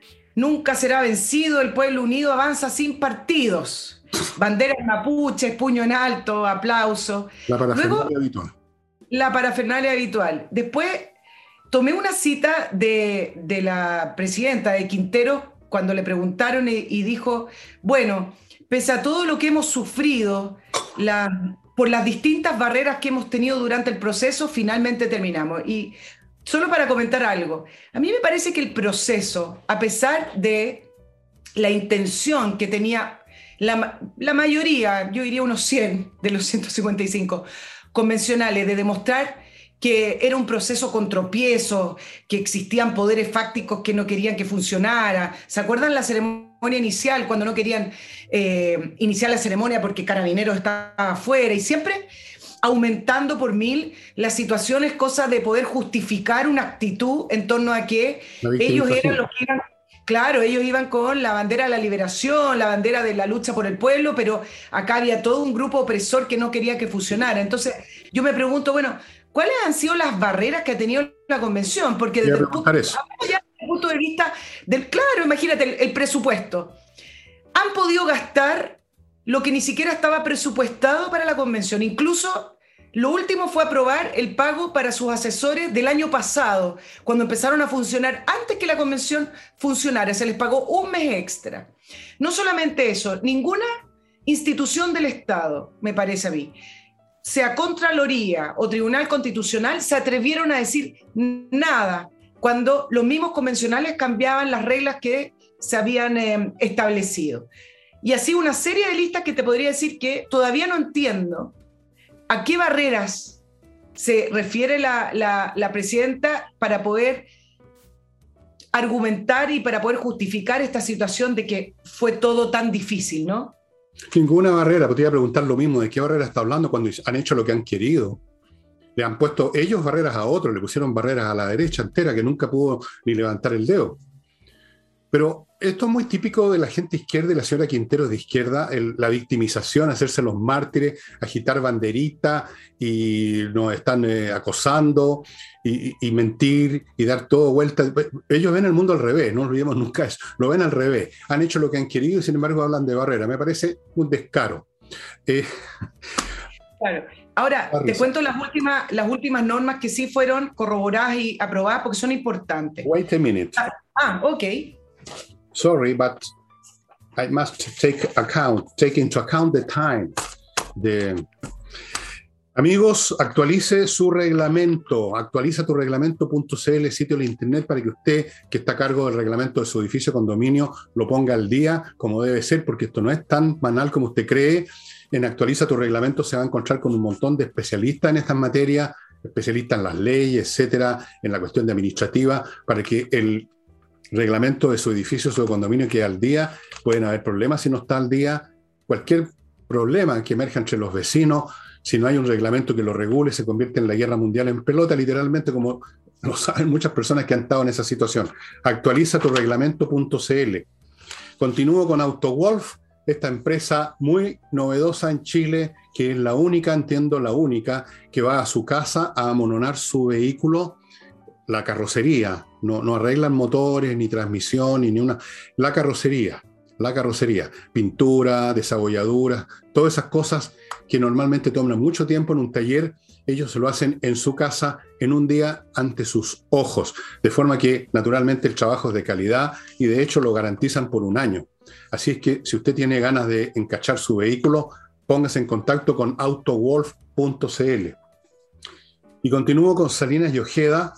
[SPEAKER 2] nunca será vencido, el pueblo unido avanza sin partidos. Banderas mapuches, puño en alto, aplauso.
[SPEAKER 1] La parafernalia
[SPEAKER 2] Luego,
[SPEAKER 1] habitual.
[SPEAKER 2] La parafernalia habitual. Después tomé una cita de, de la presidenta de Quintero cuando le preguntaron y, y dijo, bueno, pese a todo lo que hemos sufrido, la, por las distintas barreras que hemos tenido durante el proceso, finalmente terminamos. Y solo para comentar algo, a mí me parece que el proceso, a pesar de la intención que tenía la, la mayoría, yo diría unos cien de los ciento cincuenta y cinco convencionales, de demostrar que era un proceso con tropiezos, que existían poderes fácticos que no querían que funcionara. ¿Se acuerdan la ceremonia inicial, cuando no querían eh, iniciar la ceremonia porque Carabineros estaba afuera? Y siempre aumentando por mil las situaciones, cosa de poder justificar una actitud en torno a que ellos eran los que iban, claro, ellos iban con la bandera de la liberación, la bandera de la lucha por el pueblo, pero acá había todo un grupo opresor que no quería que funcionara. Entonces yo me pregunto, bueno, ¿cuáles han sido las barreras que ha tenido la convención? Porque desde el punto, desde el punto de vista del, claro, imagínate, el, el presupuesto. Han podido gastar lo que ni siquiera estaba presupuestado para la convención. Incluso lo último fue aprobar el pago para sus asesores del año pasado, cuando empezaron a funcionar antes que la convención funcionara. Se les pagó un mes extra. No solamente eso, ninguna institución del Estado, me parece a mí, sea Contraloría o Tribunal Constitucional, se atrevieron a decir nada cuando los mismos convencionales cambiaban las reglas que se habían eh, establecido. Y así una serie de listas que te podría decir que todavía no entiendo a qué barreras se refiere la, la, la presidenta para poder argumentar y para poder justificar esta situación de que fue todo tan difícil, ¿no?
[SPEAKER 1] Ninguna barrera, pero te iba a preguntar lo mismo, ¿de qué barrera está hablando cuando han hecho lo que han querido? Le han puesto ellos barreras a otros, le pusieron barreras a la derecha entera que nunca pudo ni levantar el dedo. Pero esto es muy típico de la gente izquierda y la señora Quintero de izquierda, el, la victimización, hacerse los mártires, agitar banderitas y nos están eh, acosando y, y mentir y dar todo vuelta. Ellos ven el mundo al revés, no olvidemos nunca eso, lo ven al revés. Han hecho lo que han querido y sin embargo hablan de barrera. Me parece un descaro. Eh,
[SPEAKER 2] claro. Ahora, te cuento las últimas, las últimas normas que sí fueron corroboradas y aprobadas porque son importantes.
[SPEAKER 1] Wait a minute.
[SPEAKER 2] Ah, ok.
[SPEAKER 1] Sorry, but I must take account, take into account the time. The... Amigos, actualice su reglamento, actualiza tu reglamento.cl, sitio de internet, para que usted, que está a cargo del reglamento de su edificio condominio, lo ponga al día como debe ser, porque esto no es tan banal como usted cree. En Actualiza tu reglamento se va a encontrar con un montón de especialistas en estas materias, especialistas en las leyes, etcétera, en la cuestión de administrativa, para que el reglamento de su edificio, su condominio que al día, pueden haber problemas si no está al día, cualquier problema que emerja entre los vecinos, si no hay un reglamento que lo regule, se convierte en la guerra mundial en pelota, literalmente, como lo saben muchas personas que han estado en esa situación. Actualiza tu reglamento punto c l. Continúo con AutoWolf, esta empresa muy novedosa en Chile, que es la única, entiendo, la única, que va a su casa a amononar su vehículo, la carrocería. No, no arreglan motores, ni transmisión, ni una... La carrocería, la carrocería. Pintura, desabolladuras, todas esas cosas que normalmente toman mucho tiempo en un taller, ellos lo hacen en su casa en un día ante sus ojos, de forma que naturalmente el trabajo es de calidad y de hecho lo garantizan por un año. Así es que si usted tiene ganas de encachar su vehículo, póngase en contacto con autowolf punto c l. Y continúo con Salinas y Ojeda,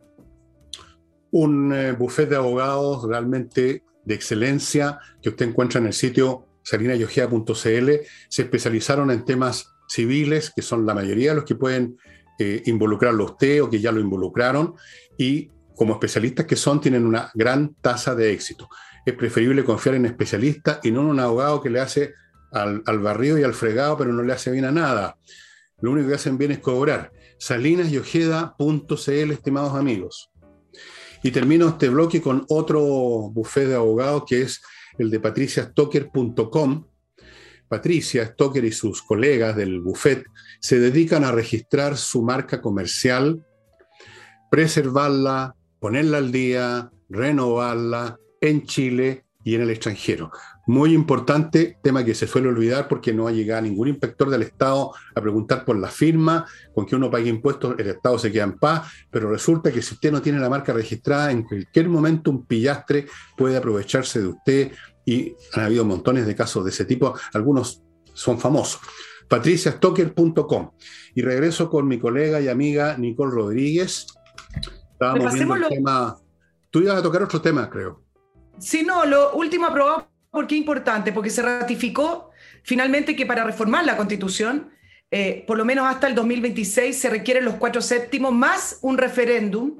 [SPEAKER 1] un eh, buffet de abogados realmente de excelencia que usted encuentra en el sitio salinas y ojeda punto c l. Se especializaron en temas civiles, que son la mayoría de los que pueden eh, involucrarlo a usted o que ya lo involucraron, y como especialistas que son, tienen una gran tasa de éxito. Es preferible confiar en especialistas y no en un abogado que le hace al, al barrido y al fregado, pero no le hace bien a nada. Lo único que hacen bien es cobrar. salinas y ojeda punto c l, estimados amigos. Y termino este bloque con otro buffet de abogados, que es el de patricia stocker punto com. Patricia Stocker y sus colegas del buffet se dedican a registrar su marca comercial, preservarla, ponerla al día, renovarla en Chile y en el extranjero. Muy importante, tema que se suele olvidar porque no ha llegado ningún inspector del Estado a preguntar por la firma. Con que uno pague impuestos, el Estado se queda en paz, pero resulta que si usted no tiene la marca registrada, en cualquier momento un pillastre puede aprovecharse de usted, y han habido montones de casos de ese tipo, algunos son famosos. patricia stocker punto com. Y regreso con mi colega y amiga Nicole Rodríguez. Estábamos viendo el tema. Tú ibas a tocar otro tema, creo.
[SPEAKER 2] Sí, no, lo último aprobado, porque es importante, porque se ratificó finalmente que para reformar la Constitución, eh, por lo menos hasta el dos mil veintiséis, se requieren los cuatro séptimos más un referéndum,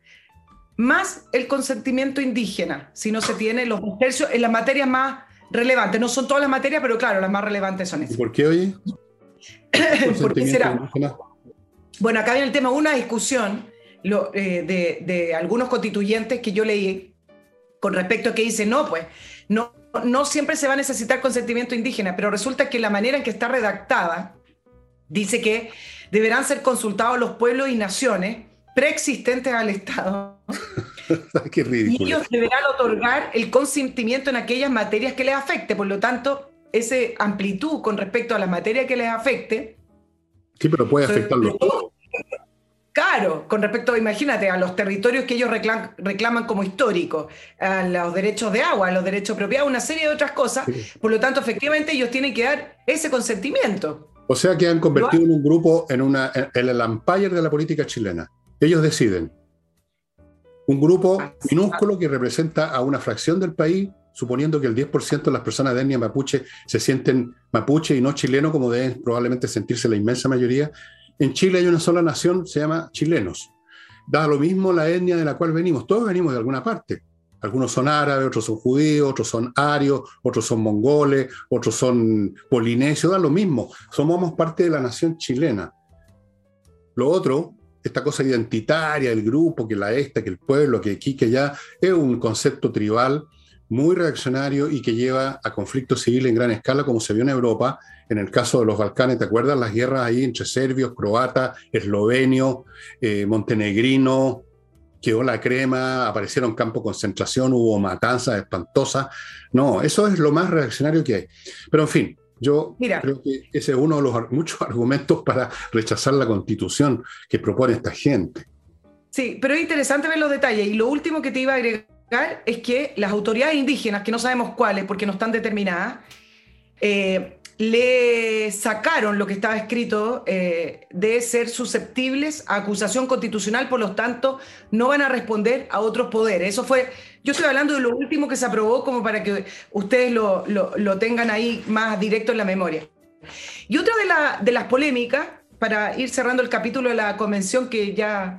[SPEAKER 2] más el consentimiento indígena, si no se tiene los dos tercios en las materias más relevantes. No son todas las materias, pero claro, las más relevantes son esas.
[SPEAKER 1] ¿Y por qué, oye?
[SPEAKER 2] ¿Por qué será? Indígena. Bueno, acá viene el tema, una discusión lo, eh, de, de algunos constituyentes que yo leí con respecto a que dicen, no, pues, no, no siempre se va a necesitar consentimiento indígena, pero resulta que la manera en que está redactada dice que deberán ser consultados los pueblos y naciones preexistentes al Estado.
[SPEAKER 1] Qué ridículo.
[SPEAKER 2] Y ellos deberán otorgar el consentimiento en aquellas materias que les afecte. Por lo tanto, esa amplitud con respecto a las materias que les afecte.
[SPEAKER 1] Sí, pero puede afectarlos todos.
[SPEAKER 2] Claro, con respecto, imagínate, a los territorios que ellos reclaman, reclaman como históricos, a los derechos de agua, a los derechos de propiedad, una serie de otras cosas. Sí. Por lo tanto, efectivamente, ellos tienen que dar ese consentimiento.
[SPEAKER 1] O sea que han convertido en un grupo, en, una, en el umpire de la política chilena. Ellos deciden. Un grupo minúsculo que representa a una fracción del país, suponiendo que el diez por ciento de las personas de etnia mapuche se sienten mapuche y no chileno, como deben probablemente sentirse la inmensa mayoría. En Chile hay una sola nación, se llama chilenos. Da lo mismo la etnia de la cual venimos. Todos venimos de alguna parte. Algunos son árabes, otros son judíos, otros son arios, otros son mongoles, otros son polinesios, da lo mismo. Somos parte de la nación chilena. Lo otro, esta cosa identitaria, el grupo, que la esta, que el pueblo, que aquí, que allá, es un concepto tribal muy reaccionario y que lleva a conflictos civiles en gran escala, como se vio en Europa, en el caso de los Balcanes. ¿Te acuerdas? Las guerras ahí entre serbios, croatas, eslovenios, eh, montenegrinos, quedó la crema, aparecieron campos de concentración, hubo matanzas espantosas. No, eso es lo más reaccionario que hay. Pero en fin, yo Mira. creo que ese es uno de los muchos argumentos para rechazar la Constitución que propone esta gente.
[SPEAKER 2] Sí, pero es interesante ver los detalles. Y lo último que te iba a agregar es que las autoridades indígenas, que no sabemos cuáles porque no están determinadas, eh, le sacaron lo que estaba escrito eh, de ser susceptibles a acusación constitucional, por lo tanto no van a responder a otros poderes. Eso fue, yo estoy hablando de lo último que se aprobó, como para que ustedes lo, lo, lo tengan ahí más directo en la memoria. Y otra de, la, de las polémicas, para ir cerrando el capítulo de la convención, que ya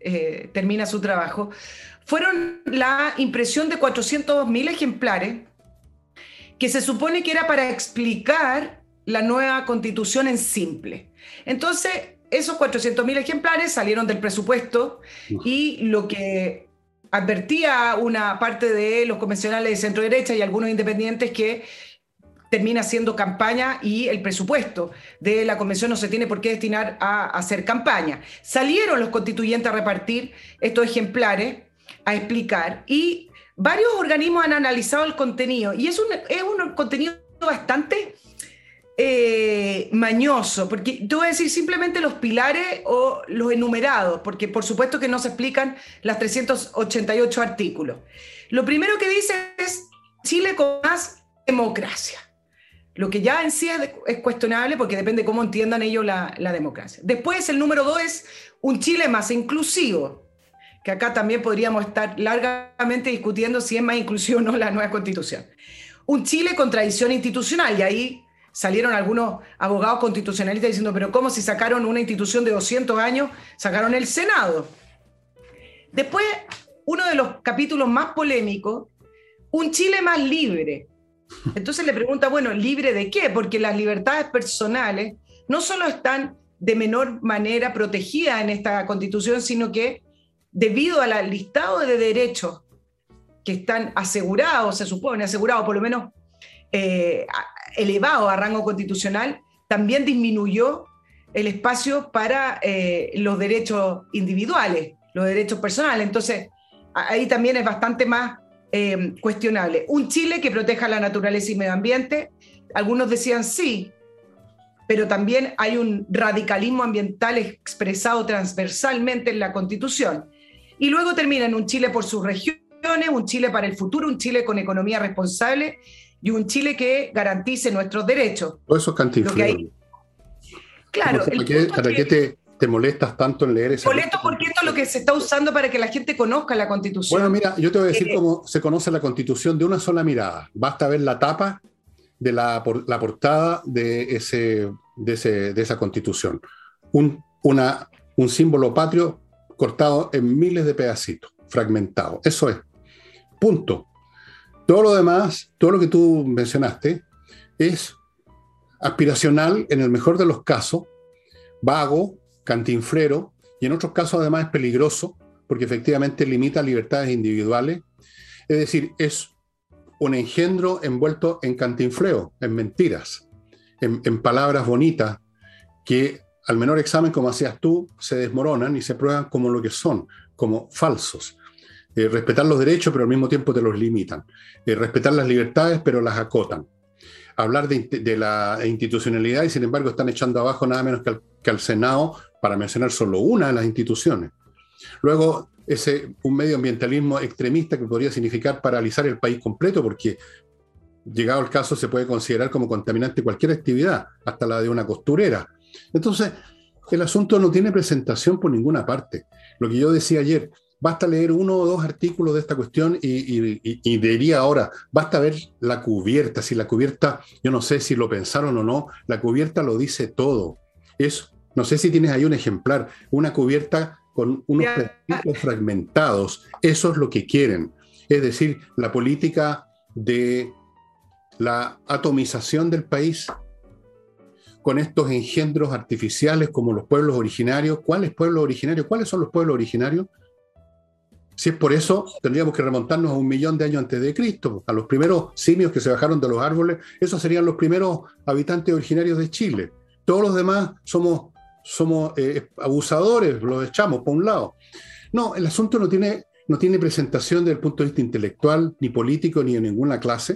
[SPEAKER 2] eh, termina su trabajo, fueron la impresión de cuatrocientos mil ejemplares, que se supone que era para explicar la nueva Constitución en simple. Entonces, esos cuatrocientos mil ejemplares salieron del presupuesto y lo que advertía una parte de los convencionales de centro derecha y algunos independientes que termina haciendo campaña y el presupuesto de la convención no se tiene por qué destinar a hacer campaña. Salieron los constituyentes a repartir estos ejemplares, a explicar, y varios organismos han analizado el contenido, y es un, es un contenido bastante eh, mañoso, porque te voy a decir simplemente los pilares o los enumerados, porque por supuesto que no se explican las trescientos ochenta y ocho artículos. Lo primero que dice es Chile con más democracia, lo que ya en sí es, es cuestionable porque depende cómo entiendan ellos la, la democracia. Después el número dos es un Chile más inclusivo, que acá también podríamos estar largamente discutiendo si es más inclusivo o no la nueva Constitución. Un Chile con tradición institucional, y ahí salieron algunos abogados constitucionalistas diciendo, pero ¿cómo si sacaron una institución de doscientos años, sacaron el Senado? Después, uno de los capítulos más polémicos, un Chile más libre. Entonces le pregunta, bueno, ¿libre de qué? Porque las libertades personales no solo están de menor manera protegidas en esta Constitución, sino que debido al listado de derechos que están asegurados, se supone, asegurados por lo menos eh, elevados a rango constitucional, también disminuyó el espacio para eh, los derechos individuales, los derechos personales. Entonces, ahí también es bastante más eh, cuestionable. Un Chile que proteja la naturaleza y medio ambiente, algunos decían sí, pero también hay un radicalismo ambiental expresado transversalmente en la Constitución. Y luego termina en un Chile por sus regiones, un Chile para el futuro, un Chile con economía responsable y un Chile que garantice nuestros derechos.
[SPEAKER 1] Todo eso es cantinflero.
[SPEAKER 2] Claro.
[SPEAKER 1] No sé, ¿para qué, para qué te, te molestas tanto en leer esa?
[SPEAKER 2] Molesto porque esto es lo que se está usando para que la gente conozca la Constitución.
[SPEAKER 1] Bueno, mira, yo te voy a decir
[SPEAKER 2] eh,
[SPEAKER 1] cómo se conoce la Constitución de una sola mirada. Basta ver la tapa de la, por, la portada de, ese, de, ese, de esa Constitución. Un, una, un símbolo patrio cortado en miles de pedacitos, fragmentado. Eso es. Punto. Todo lo demás, todo lo que tú mencionaste, es aspiracional en el mejor de los casos, vago, cantinflero, y en otros casos además es peligroso, porque efectivamente limita libertades individuales. Es decir, es un engendro envuelto en cantinfleo, en mentiras, en, en palabras bonitas, que al menor examen, como hacías tú, se desmoronan y se prueban como lo que son, como falsos. Eh, respetar los derechos, pero al mismo tiempo te los limitan. Eh, respetar las libertades, pero las acotan. Hablar de, de la institucionalidad y, sin embargo, están echando abajo nada menos que al, que al Senado, para mencionar solo una de las instituciones. Luego, ese, un medioambientalismo extremista que podría significar paralizar el país completo, porque llegado el caso se puede considerar como contaminante cualquier actividad, hasta la de una costurera. Entonces, el asunto no tiene presentación por ninguna parte. Lo que yo decía ayer, basta leer uno o dos artículos de esta cuestión y, y, y, y diría ahora, basta ver la cubierta. Si la cubierta, yo no sé si lo pensaron o no, la cubierta lo dice todo. Es, no sé si tienes ahí un ejemplar, una cubierta con unos pedacitos fragmentados. Eso es lo que quieren. Es decir, la política de la atomización del país con estos engendros artificiales como los pueblos originarios. ¿Cuáles pueblos originarios? ¿Cuáles son los pueblos originarios? Si es por eso, tendríamos que remontarnos a un millón de años antes de Cristo, a los primeros simios que se bajaron de los árboles. Esos serían los primeros habitantes originarios de Chile. Todos los demás somos, somos eh, abusadores, los echamos por un lado. No, el asunto no tiene, no tiene presentación desde el punto de vista intelectual, ni político, ni de ninguna clase.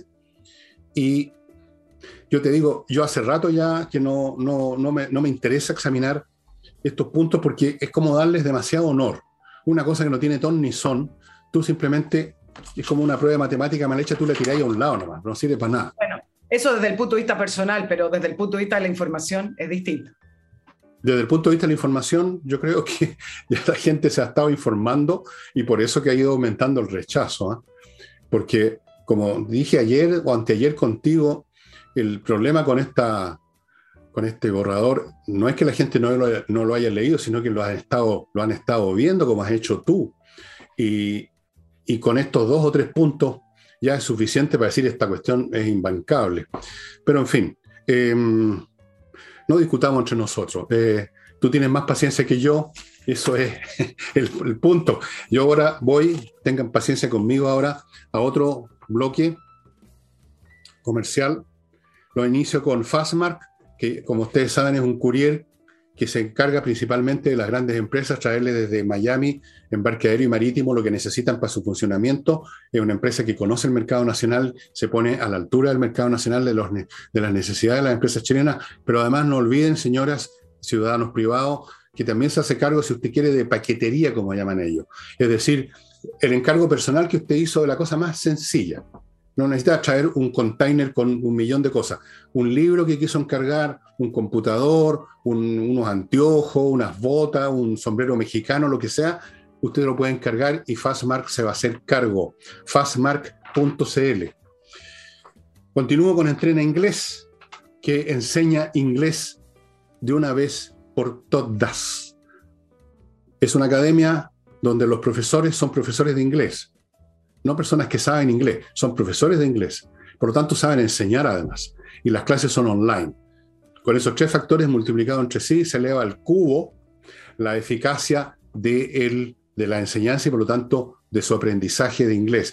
[SPEAKER 1] Y yo te digo, yo hace rato ya que no, no, no, me, no me interesa examinar estos puntos porque es como darles demasiado honor. Una cosa que no tiene ton ni son, tú simplemente, es como una prueba de matemática mal hecha, tú la tirás a un lado nomás, no sirve para nada.
[SPEAKER 2] Bueno, eso desde el punto de vista personal, pero desde el punto de vista de la información es distinto.
[SPEAKER 1] Desde el punto de vista de la información, yo creo que ya la gente se ha estado informando y por eso que ha ido aumentando el rechazo, ¿eh? Porque, como dije ayer o anteayer contigo, el problema con esta, con este borrador, no es que la gente no lo, no lo haya leído, sino que lo han estado, lo han estado viendo como has hecho tú. Y, y con estos dos o tres puntos ya es suficiente para decir esta cuestión es imbancable. Pero en fin, eh, no discutamos entre nosotros. Eh, tú tienes más paciencia que yo, eso es el, el punto. Yo ahora voy, tengan paciencia conmigo ahora, a otro bloque comercial. Lo inicio con Fastmark, que como ustedes saben es un courier que se encarga principalmente de las grandes empresas, traerle desde Miami, embarque aéreo y marítimo, lo que necesitan para su funcionamiento. Es una empresa que conoce el mercado nacional, se pone a la altura del mercado nacional de, los, de las necesidades de las empresas chilenas, pero además no olviden, señoras, ciudadanos privados, que también se hace cargo, si usted quiere, de paquetería, como llaman ellos. Es decir, el encargo personal que usted hizo de la cosa más sencilla. No necesita traer un container con un millón de cosas. Un libro que quiso encargar, un computador, un, unos anteojos, unas botas, un sombrero mexicano, lo que sea, usted lo puede encargar y Fastmark se va a hacer cargo. fastmark punto c l. Continúo con Entrena Inglés, que enseña inglés de una vez por todas. Es una academia donde los profesores son profesores de inglés. No personas que saben inglés, son profesores de inglés. Por lo tanto, saben enseñar además. Y las clases son online. Con esos tres factores multiplicados entre sí, se eleva al cubo la eficacia de, el, de la enseñanza y, por lo tanto, de su aprendizaje de inglés.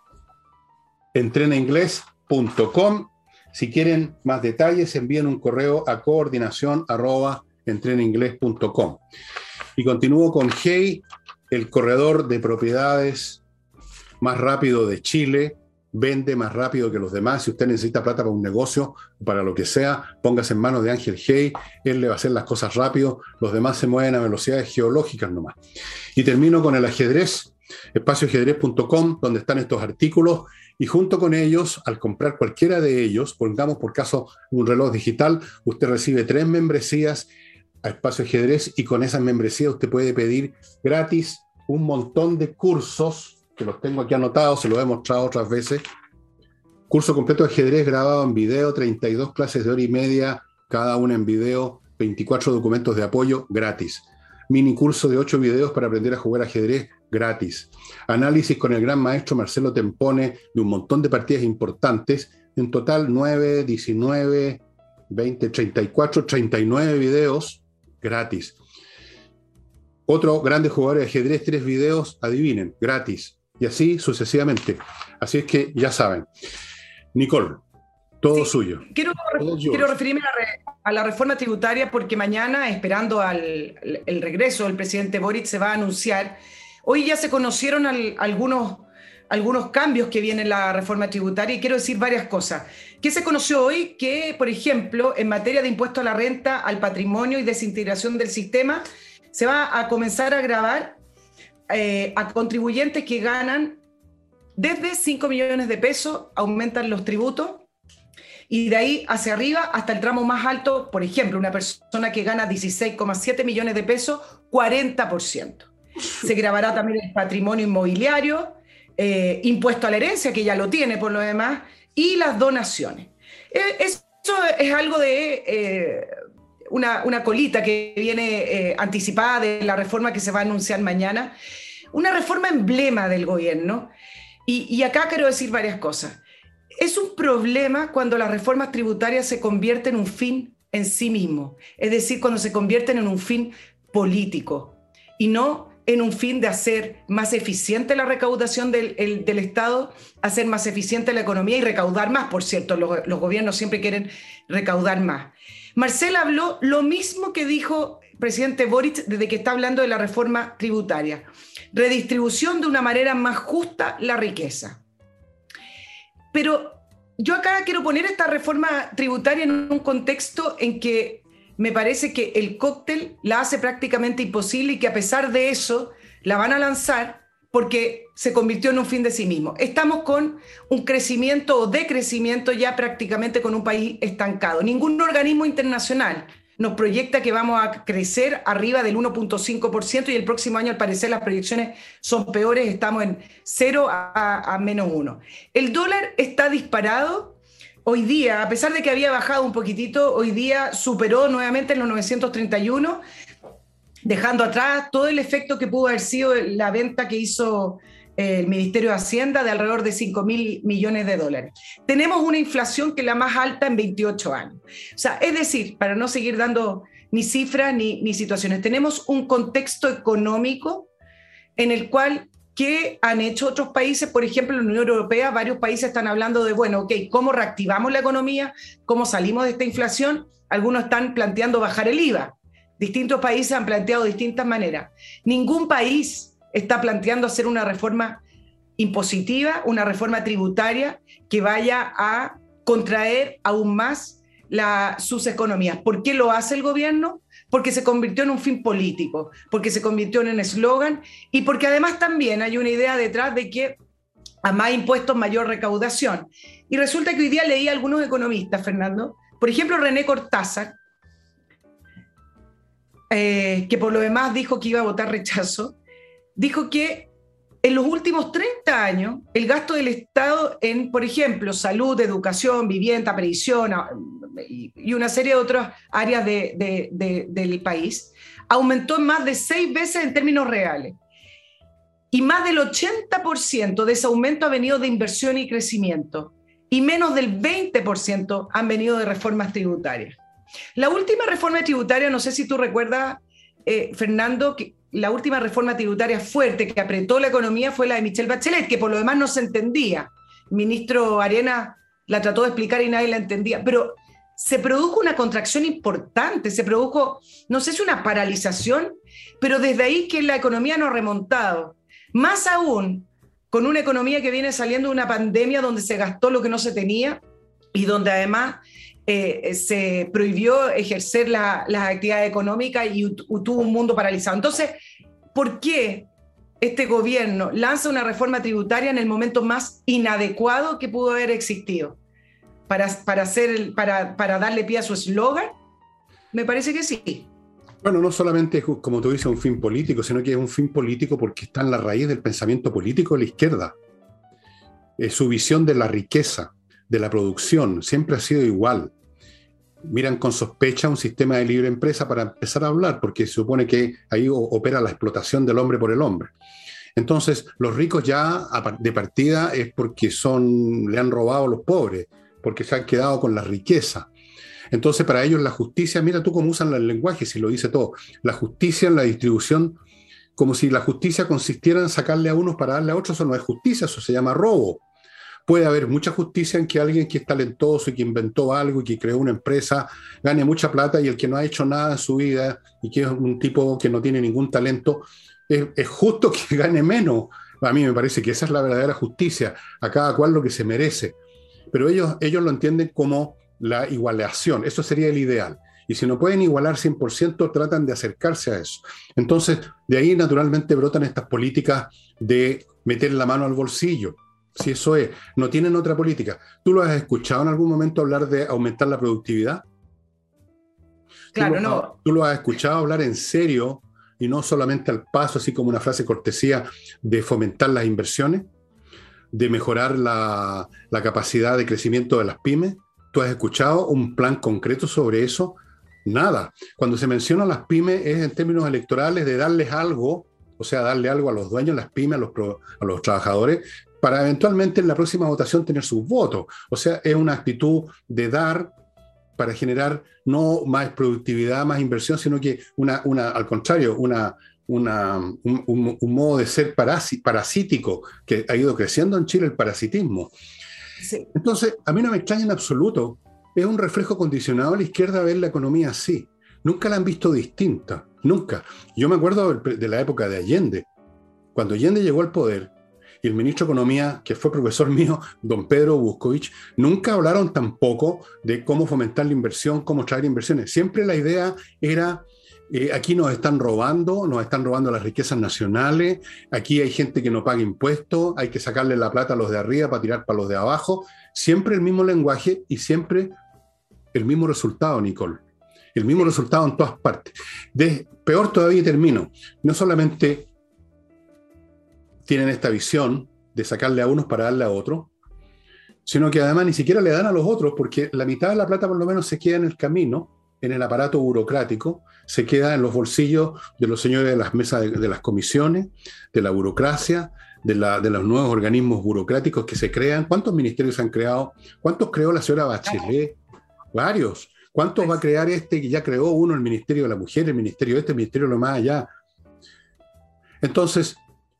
[SPEAKER 1] entrena inglés punto com. Si quieren más detalles, envíen un correo a coordinación arroba entrena inglés punto com. Y continúo con Hey, el corredor de propiedades más rápido de Chile, vende más rápido que los demás. Si usted necesita plata para un negocio, para lo que sea, póngase en manos de Ángel Hey, él le va a hacer las cosas rápido, los demás se mueven a velocidades geológicas nomás. Y termino con el ajedrez, espacio ajedrez punto com, donde están estos artículos, y junto con ellos, al comprar cualquiera de ellos, pongamos por caso un reloj digital, usted recibe tres membresías a Espacio Ajedrez, y con esas membresías usted puede pedir gratis un montón de cursos, que los tengo aquí anotados, se los he mostrado otras veces. Curso completo de ajedrez grabado en video, treinta y dos clases de hora y media, cada una en video, veinticuatro documentos de apoyo gratis. Mini curso de ocho videos para aprender a jugar ajedrez gratis. Análisis con el gran maestro Marcelo Tempone de un montón de partidas importantes. En total nueve, diecinueve, veinte, treinta y cuatro, treinta y nueve videos gratis. Otro grande jugador de ajedrez, tres videos, adivinen, gratis. Y así sucesivamente. Así es que ya saben. Nicole, todo sí, suyo.
[SPEAKER 2] Quiero, quiero referirme a la, re, a la reforma tributaria porque mañana, esperando al el regreso del presidente Boric, se va a anunciar. Hoy ya se conocieron al, algunos, algunos cambios que vienen en la reforma tributaria y quiero decir varias cosas. ¿Qué se conoció hoy? Que, por ejemplo, en materia de impuesto a la renta, al patrimonio y desintegración del sistema, se va a comenzar a gravar Eh, a contribuyentes que ganan desde cinco millones de pesos, aumentan los tributos, y de ahí hacia arriba hasta el tramo más alto, por ejemplo, una persona que gana dieciséis coma siete millones de pesos, cuarenta por ciento. Se gravará también el patrimonio inmobiliario, eh, impuesto a la herencia, que ya lo tiene por lo demás, y las donaciones. Eh, eso es algo de... Eh, Una, una colita que viene eh, anticipada de la reforma que se va a anunciar mañana, una reforma emblema del gobierno, y, y acá quiero decir varias cosas. Es un problema cuando las reformas tributarias se convierten en un fin en sí mismo, es decir, cuando se convierten en un fin político y no en un fin de hacer más eficiente la recaudación del, el, del Estado, hacer más eficiente la economía y recaudar más, por cierto, los, los gobiernos siempre quieren recaudar más. Marcela habló lo mismo que dijo el presidente Boric desde que está hablando de la reforma tributaria. Redistribución de una manera más justa la riqueza. Pero yo acá quiero poner esta reforma tributaria en un contexto en que me parece que el cóctel la hace prácticamente imposible y que a pesar de eso la van a lanzar porque se convirtió en un fin de sí mismo. Estamos con un crecimiento o decrecimiento ya prácticamente con un país estancado. Ningún organismo internacional nos proyecta que vamos a crecer arriba del uno punto cinco por ciento y el próximo año al parecer las proyecciones son peores, estamos en cero a, a menos uno. El dólar está disparado. hoy día, a pesar de que había bajado un poquitito, hoy día superó nuevamente en los novecientos treinta y uno, dejando atrás todo el efecto que pudo haber sido la venta que hizo el Ministerio de Hacienda de alrededor de cinco mil millones de dólares. Tenemos una inflación que es la más alta en veintiocho años. O sea, es decir, para no seguir dando ni cifras ni, ni situaciones, tenemos un contexto económico en el cual, ¿qué han hecho otros países? Por ejemplo, en la Unión Europea, varios países están hablando de, bueno, ok, ¿cómo reactivamos la economía? ¿Cómo salimos de esta inflación? Algunos están planteando bajar el I V A. Distintos países han planteado de distintas maneras. Ningún país está planteando hacer una reforma impositiva, una reforma tributaria que vaya a contraer aún más la, sus economías. ¿Por qué lo hace el gobierno? Porque se convirtió en un fin político, porque se convirtió en un eslogan y porque además también hay una idea detrás de que a más impuestos, mayor recaudación. Y resulta que hoy día leí a algunos economistas, Fernando, por ejemplo, René Cortázar, Eh, que por lo demás dijo que iba a votar rechazo, dijo que en los últimos treinta años el gasto del Estado en, por ejemplo, salud, educación, vivienda, previsión y una serie de otras áreas de, de, de, del país aumentó en más de seis veces en términos reales. Y más del ochenta por ciento de ese aumento ha venido de inversión y crecimiento y menos del veinte por ciento han venido de reformas tributarias. La última reforma tributaria, no sé si tú recuerdas, eh, Fernando, que la última reforma tributaria fuerte que apretó la economía fue la de Michelle Bachelet, que por lo demás no se entendía. El ministro Arena la trató de explicar y nadie la entendía, pero se produjo una contracción importante, se produjo, no sé si una paralización, pero desde ahí que la economía no ha remontado. Más aún, con una economía que viene saliendo de una pandemia donde se gastó lo que no se tenía y donde además Eh, se prohibió ejercer la, las actividades económicas y tuvo un mundo paralizado. Entonces, ¿por qué este gobierno lanza una reforma tributaria en el momento más inadecuado que pudo haber existido? ¿Para, para, hacer, para, para darle pie a su eslogan? Me parece que sí.
[SPEAKER 1] Bueno, no solamente es, como tú dices, un fin político, sino que es un fin político porque está en la raíz del pensamiento político de la izquierda. Eh, su visión de la riqueza, de la producción, siempre ha sido igual. Miran con sospecha un sistema de libre empresa para empezar a hablar, porque se supone que ahí opera la explotación del hombre por el hombre. Entonces, los ricos ya de partida es porque son, le han robado a los pobres, porque se han quedado con la riqueza. Entonces, para ellos la justicia, mira tú cómo usan el lenguaje, si lo dice todo, la justicia en la distribución, como si la justicia consistiera en sacarle a unos para darle a otros, eso no es justicia, eso se llama robo. Puede haber mucha justicia en que alguien que es talentoso y que inventó algo y que creó una empresa gane mucha plata y el que no ha hecho nada en su vida y que es un tipo que no tiene ningún talento, es, es justo que gane menos. A mí me parece que esa es la verdadera justicia, a cada cual lo que se merece. Pero ellos, ellos lo entienden como la igualación, eso sería el ideal. Y si no pueden igualar cien por ciento, tratan de acercarse a eso. Entonces, de ahí naturalmente brotan estas políticas de meter la mano al bolsillo. Si eso es, no tienen otra política. ¿Tú lo has escuchado en algún momento hablar de aumentar la productividad?
[SPEAKER 2] Claro,
[SPEAKER 1] ¿Tú lo,
[SPEAKER 2] no.
[SPEAKER 1] ¿Tú lo has escuchado hablar en serio y no solamente al paso, así como una frase cortesía, de fomentar las inversiones, de mejorar la, la capacidad de crecimiento de las pymes? ¿Tú has escuchado un plan concreto sobre eso? Nada. Cuando se menciona las pymes es en términos electorales de darles algo, o sea, darle algo a los dueños, las pymes, a los, a los trabajadores, para eventualmente en la próxima votación tener sus votos. O sea, es una actitud de dar para generar no más productividad, más inversión, sino que una, una al contrario, una, una, un, un, un modo de ser parasi, parasítico que ha ido creciendo en Chile, el parasitismo. Sí. Entonces, a mí no me extraña en absoluto, es un reflejo condicionado a la izquierda ver la economía así. Nunca la han visto distinta, nunca. Yo me acuerdo de la época de Allende. Cuando Allende llegó al poder, y el ministro de Economía, que fue profesor mío, don Pedro Buscovich, nunca hablaron tampoco de cómo fomentar la inversión, cómo traer inversiones. Siempre la idea era, eh, aquí nos están robando, nos están robando las riquezas nacionales, aquí hay gente que no paga impuestos, hay que sacarle la plata a los de arriba para tirar para los de abajo. Siempre el mismo lenguaje y siempre el mismo resultado, Nicole. El mismo resultado en todas partes. De, peor todavía, termino. No solamente tienen esta visión de sacarle a unos para darle a otros, sino que además ni siquiera le dan a los otros, porque la mitad de la plata por lo menos se queda en el camino, en el aparato burocrático, se queda en los bolsillos de los señores de las mesas de, de las comisiones, de la burocracia, de, la, de los nuevos organismos burocráticos que se crean. ¿Cuántos ministerios se han creado? ¿Cuántos creó la señora Bachelet? Varios. ¿Cuántos va a crear este que ya creó uno, el Ministerio de la Mujer, el Ministerio este, el Ministerio de lo más allá? Entonces,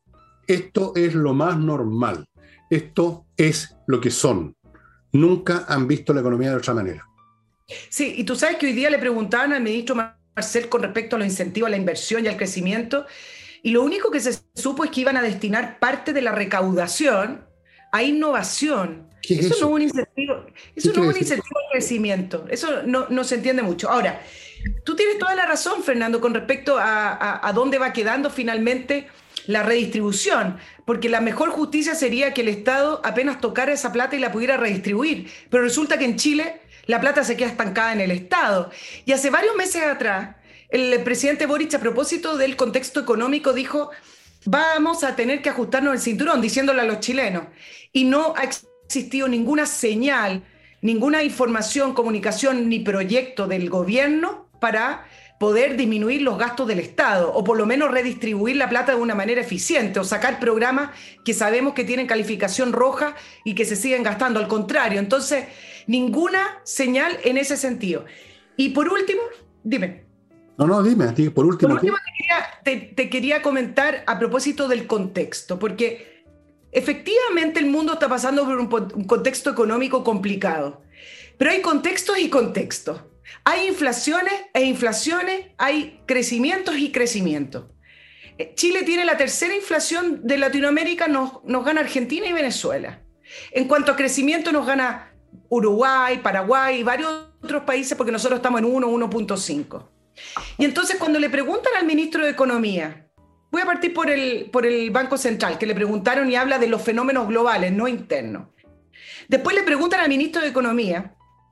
[SPEAKER 1] esto es lo más normal. Esto es lo que son. Nunca han visto la economía de otra manera.
[SPEAKER 2] Sí, y tú sabes que hoy día le preguntaban al ministro Marcel con respecto a los incentivos a la inversión y al crecimiento, y lo único que se supo es que iban a destinar parte de la recaudación a innovación.
[SPEAKER 1] ¿Qué es
[SPEAKER 2] eso,
[SPEAKER 1] eso?
[SPEAKER 2] No es un incentivo, eso no es un incentivo al crecimiento. Eso no, no se entiende mucho. Ahora, tú tienes toda la razón, Fernando, con respecto a, a, a dónde va quedando finalmente la redistribución, porque la mejor justicia sería que el Estado apenas tocara esa plata y la pudiera redistribuir, pero resulta que en Chile la plata se queda estancada en el Estado. Y hace varios meses atrás, el presidente Boric, a propósito del contexto económico, dijo: vamos a tener que ajustarnos el cinturón, diciéndole a los chilenos. Y no ha existido ninguna señal, ninguna información, comunicación ni proyecto del gobierno para poder disminuir los gastos del Estado, o por lo menos redistribuir la plata de una manera eficiente, o sacar programas que sabemos que tienen calificación roja y que se siguen gastando. Al contrario, entonces, ninguna señal en ese sentido. Y por último, dime.
[SPEAKER 1] No, no, dime, a ti, por último.
[SPEAKER 2] Por último, te quería, te, te quería comentar a propósito del contexto, porque efectivamente el mundo está pasando por un, un contexto económico complicado, pero hay contextos y contextos. Hay inflaciones e inflaciones, hay crecimientos y crecimientos. Chile tiene la tercera inflación de Latinoamérica, nos, nos gana Argentina y Venezuela. En cuanto a crecimiento nos gana Uruguay, Paraguay y varios otros países, porque nosotros estamos en uno, uno punto cinco. Y entonces cuando le preguntan al ministro de Economía, voy a partir por el, por el Banco Central, que le preguntaron y habla de los fenómenos globales, no internos. Después le preguntan al ministro de Economía,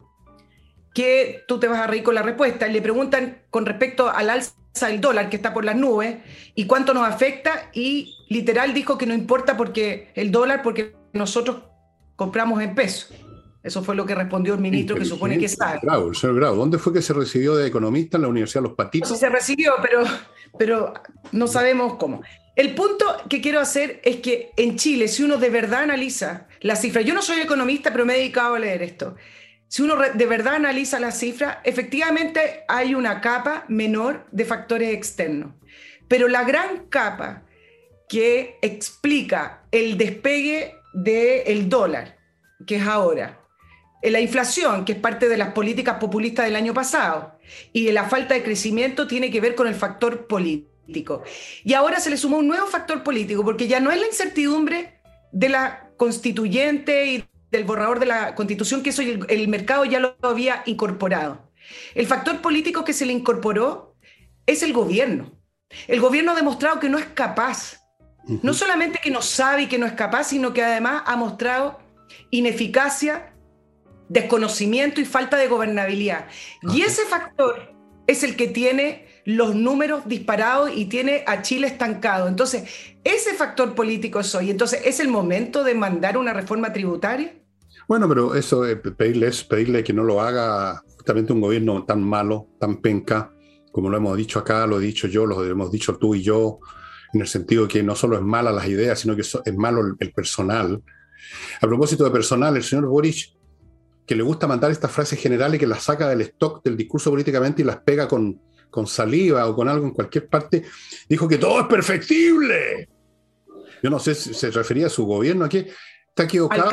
[SPEAKER 2] que tú te vas a reír con la respuesta, y le preguntan con respecto al alza del dólar, que está por las nubes, y cuánto nos afecta, y literal dijo que no importa porque el dólar, porque nosotros compramos en pesos. Eso fue lo que respondió el ministro, que supone que sabe.
[SPEAKER 1] Grau, el señor Grau, ¿dónde fue que se recibió de economista en la Universidad de los Patitos?
[SPEAKER 2] Sí, se recibió, pero, pero no sabemos cómo. El punto que quiero hacer es que en Chile, si uno de verdad analiza las cifras, yo no soy economista, pero me he dedicado a leer esto. Si uno de verdad analiza las cifras, efectivamente hay una capa menor de factores externos. Pero la gran capa que explica el despegue del dólar, que es ahora, la inflación, que es parte de las políticas populistas del año pasado, y la falta de crecimiento tiene que ver con el factor político. Y ahora se le sumó un nuevo factor político, porque ya no es la incertidumbre de la constituyente y del borrador de la Constitución, que eso el, el mercado ya lo había incorporado. El factor político que se le incorporó es el gobierno. El gobierno ha demostrado que no es capaz. Uh-huh. No solamente que no sabe y que no es capaz, sino que además ha mostrado ineficacia, desconocimiento y falta de gobernabilidad. Uh-huh. Y ese factor es el que tiene los números disparados y tiene a Chile estancado. Entonces, ese factor político es hoy. Entonces, ¿es el momento de mandar una reforma tributaria?
[SPEAKER 1] Bueno, pero eso, eh, pedirle, es pedirle que no lo haga justamente un gobierno tan malo, tan penca, como lo hemos dicho acá, lo he dicho yo, lo hemos dicho tú y yo, en el sentido de que no solo es mala las ideas, sino que es malo el, el personal. A propósito de personal, el señor Boric, que le gusta mandar estas frases generales, que las saca del stock del discurso políticamente y las pega con, con saliva o con algo en cualquier parte, dijo que todo es perfectible. Yo no sé si se refería a su gobierno aquí. Está equivocado.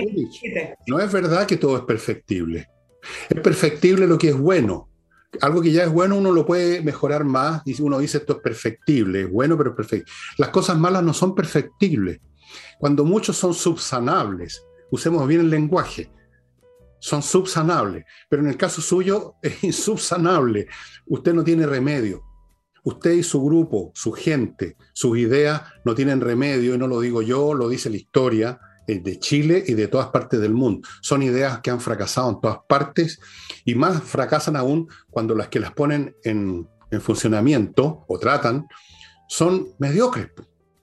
[SPEAKER 1] No es verdad que todo es perfectible. Es perfectible lo que es bueno. Algo que ya es bueno uno lo puede mejorar más y uno dice esto es perfectible, es bueno pero es perfectible. Las cosas malas no son perfectibles. Cuando muchos son subsanables, usemos bien el lenguaje, son subsanables, pero en el caso suyo es insubsanable. Usted no tiene remedio. Usted y su grupo, su gente, sus ideas no tienen remedio, y no lo digo yo, lo dice la historia de Chile y de todas partes del mundo. Son ideas que han fracasado en todas partes y más fracasan aún cuando las que las ponen en, en funcionamiento o tratan son mediocres.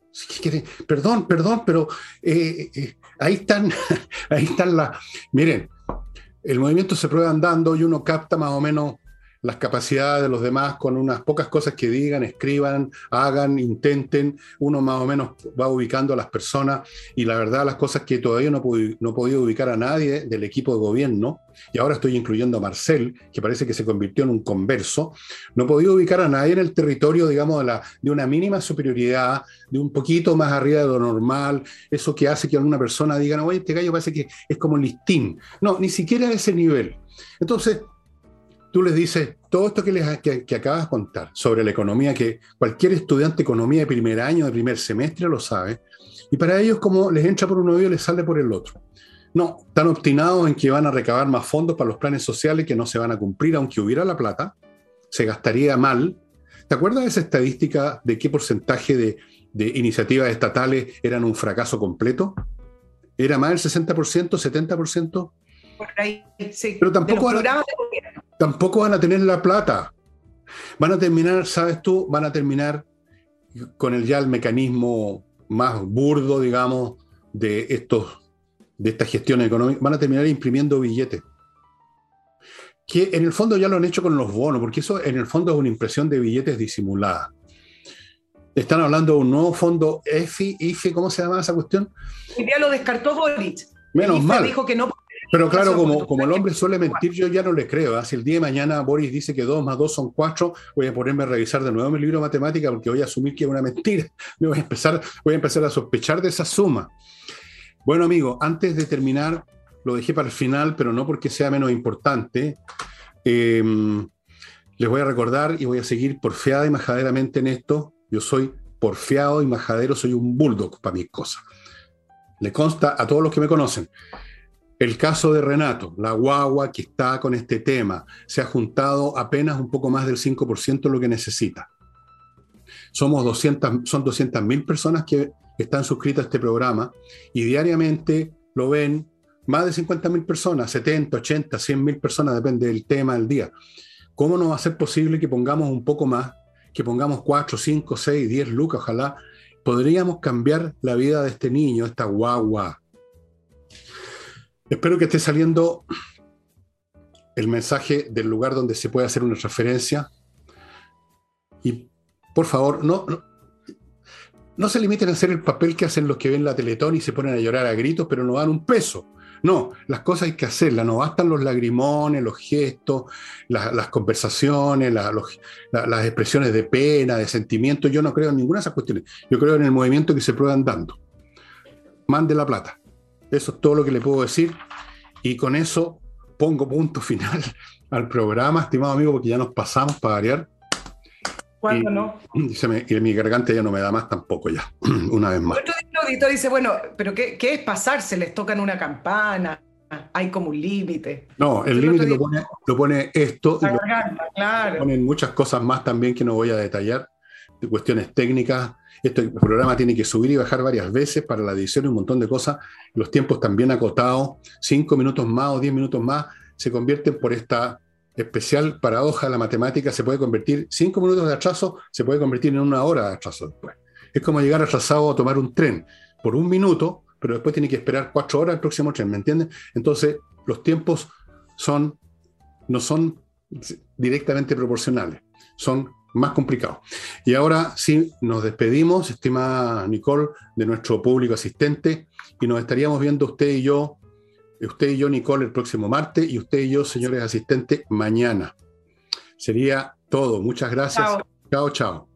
[SPEAKER 1] Perdón, perdón, pero eh, eh, ahí están, ahí están las... Miren, el movimiento se prueba andando y uno capta más o menos las capacidades de los demás con unas pocas cosas que digan, escriban, hagan, intenten. Uno más o menos va ubicando a las personas y la verdad las cosas que todavía no, pude, no he podido ubicar a nadie del equipo de gobierno, y ahora estoy incluyendo a Marcel, que parece que se convirtió en un converso, no he podido ubicar a nadie en el territorio, digamos, de, la, de una mínima superioridad, de un poquito más arriba de lo normal, eso que hace que alguna persona diga, oye, este gallo parece que es como listín. No, ni siquiera a ese nivel. Entonces, tú les dices todo esto que, les, que, que acabas de contar sobre la economía, que cualquier estudiante de economía de primer año, de primer semestre lo sabe, y para ellos como les entra por un oído, les sale por el otro. No, están obstinados en que van a recabar más fondos para los planes sociales que no se van a cumplir, aunque hubiera la plata, se gastaría mal. ¿Te acuerdas de esa estadística de qué porcentaje de, de iniciativas estatales eran un fracaso completo? ¿Era más del sesenta por ciento, setenta por ciento?
[SPEAKER 2] Por ahí, sí.
[SPEAKER 1] Pero tampoco van, a, tampoco van a tener la plata. Van a terminar, ¿sabes tú? Van a terminar con el ya el mecanismo más burdo, digamos, de, estos, de estas gestiones económicas. Van a terminar imprimiendo billetes. Que en el fondo ya lo han hecho con los bonos, porque eso en el fondo es una impresión de billetes disimulada. Están hablando de un nuevo fondo E F I, I F E, ¿cómo se llama esa cuestión?
[SPEAKER 2] Hoy día lo descartó Boric.
[SPEAKER 1] Menos mal.
[SPEAKER 2] Dijo que no.
[SPEAKER 1] Pero claro, como, como el hombre suele mentir, yo ya no le creo. ¿eh? Si el día de mañana Boris dice que dos más dos son cuatro, voy a ponerme a revisar de nuevo mi libro de matemática porque voy a asumir que es una mentira. Me voy a empezar, voy a empezar a sospechar de esa suma. Bueno, amigo, antes de terminar, lo dejé para el final, pero no porque sea menos importante. Eh, les voy a recordar y voy a seguir porfiada y majaderamente en esto. Yo soy porfiado y majadero, soy un bulldog para mis cosas. Le consta a todos los que me conocen. El caso de Renato, la guagua que está con este tema, se ha juntado apenas un poco más del cinco por ciento de lo que necesita. Somos doscientas, son doscientas mil personas que están suscritas a este programa y diariamente lo ven más de cincuenta mil personas, setenta, ochenta, cien mil personas, depende del tema del día. ¿Cómo no va a ser posible que pongamos un poco más, que pongamos cuatro, cinco, seis, diez lucas, ojalá? Podríamos cambiar la vida de este niño, esta guagua. Espero que esté saliendo el mensaje del lugar donde se puede hacer una transferencia. Y, por favor, no, no, no se limiten a hacer el papel que hacen los que ven la Teletón y se ponen a llorar a gritos, pero no dan un peso. No, las cosas hay que hacerlas. No bastan los lagrimones, los gestos, las, las conversaciones, la, los, la, las expresiones de pena, de sentimiento. Yo no creo en ninguna de esas cuestiones. Yo creo en el movimiento que se prueban dando. Mande la plata. Eso es todo lo que le puedo decir y con eso pongo punto final al programa, estimado amigo, porque ya nos pasamos para variar.
[SPEAKER 2] ¿Cuándo no?
[SPEAKER 1] Y, se me, y mi garganta ya no me da más tampoco ya, una vez más.
[SPEAKER 2] Otro auditor dice, bueno, ¿pero qué, qué es pasarse? ¿Les tocan una campana? ¿Hay como un límite?
[SPEAKER 1] No, el límite lo pone, lo pone esto.
[SPEAKER 2] La garganta,
[SPEAKER 1] lo,
[SPEAKER 2] claro.
[SPEAKER 1] Ponen muchas cosas más también que no voy a detallar, de cuestiones técnicas. Este programa tiene que subir y bajar varias veces para la edición y un montón de cosas. Los tiempos también acotados, cinco minutos más o diez minutos más, se convierten por esta especial paradoja de la matemática. Se puede convertir, cinco minutos de atraso se puede convertir en una hora de atraso después. Es como llegar atrasado a tomar un tren por un minuto, pero después tiene que esperar cuatro horas al próximo tren, ¿me entienden? Entonces, los tiempos son, no son directamente proporcionales, son más complicado. Y ahora sí, nos despedimos, estimada Nicole, de nuestro público asistente, y nos estaríamos viendo usted y yo, usted y yo, Nicole, el próximo martes, y usted y yo, señores asistentes, mañana. Sería todo. Muchas gracias. Chao, chao. chao.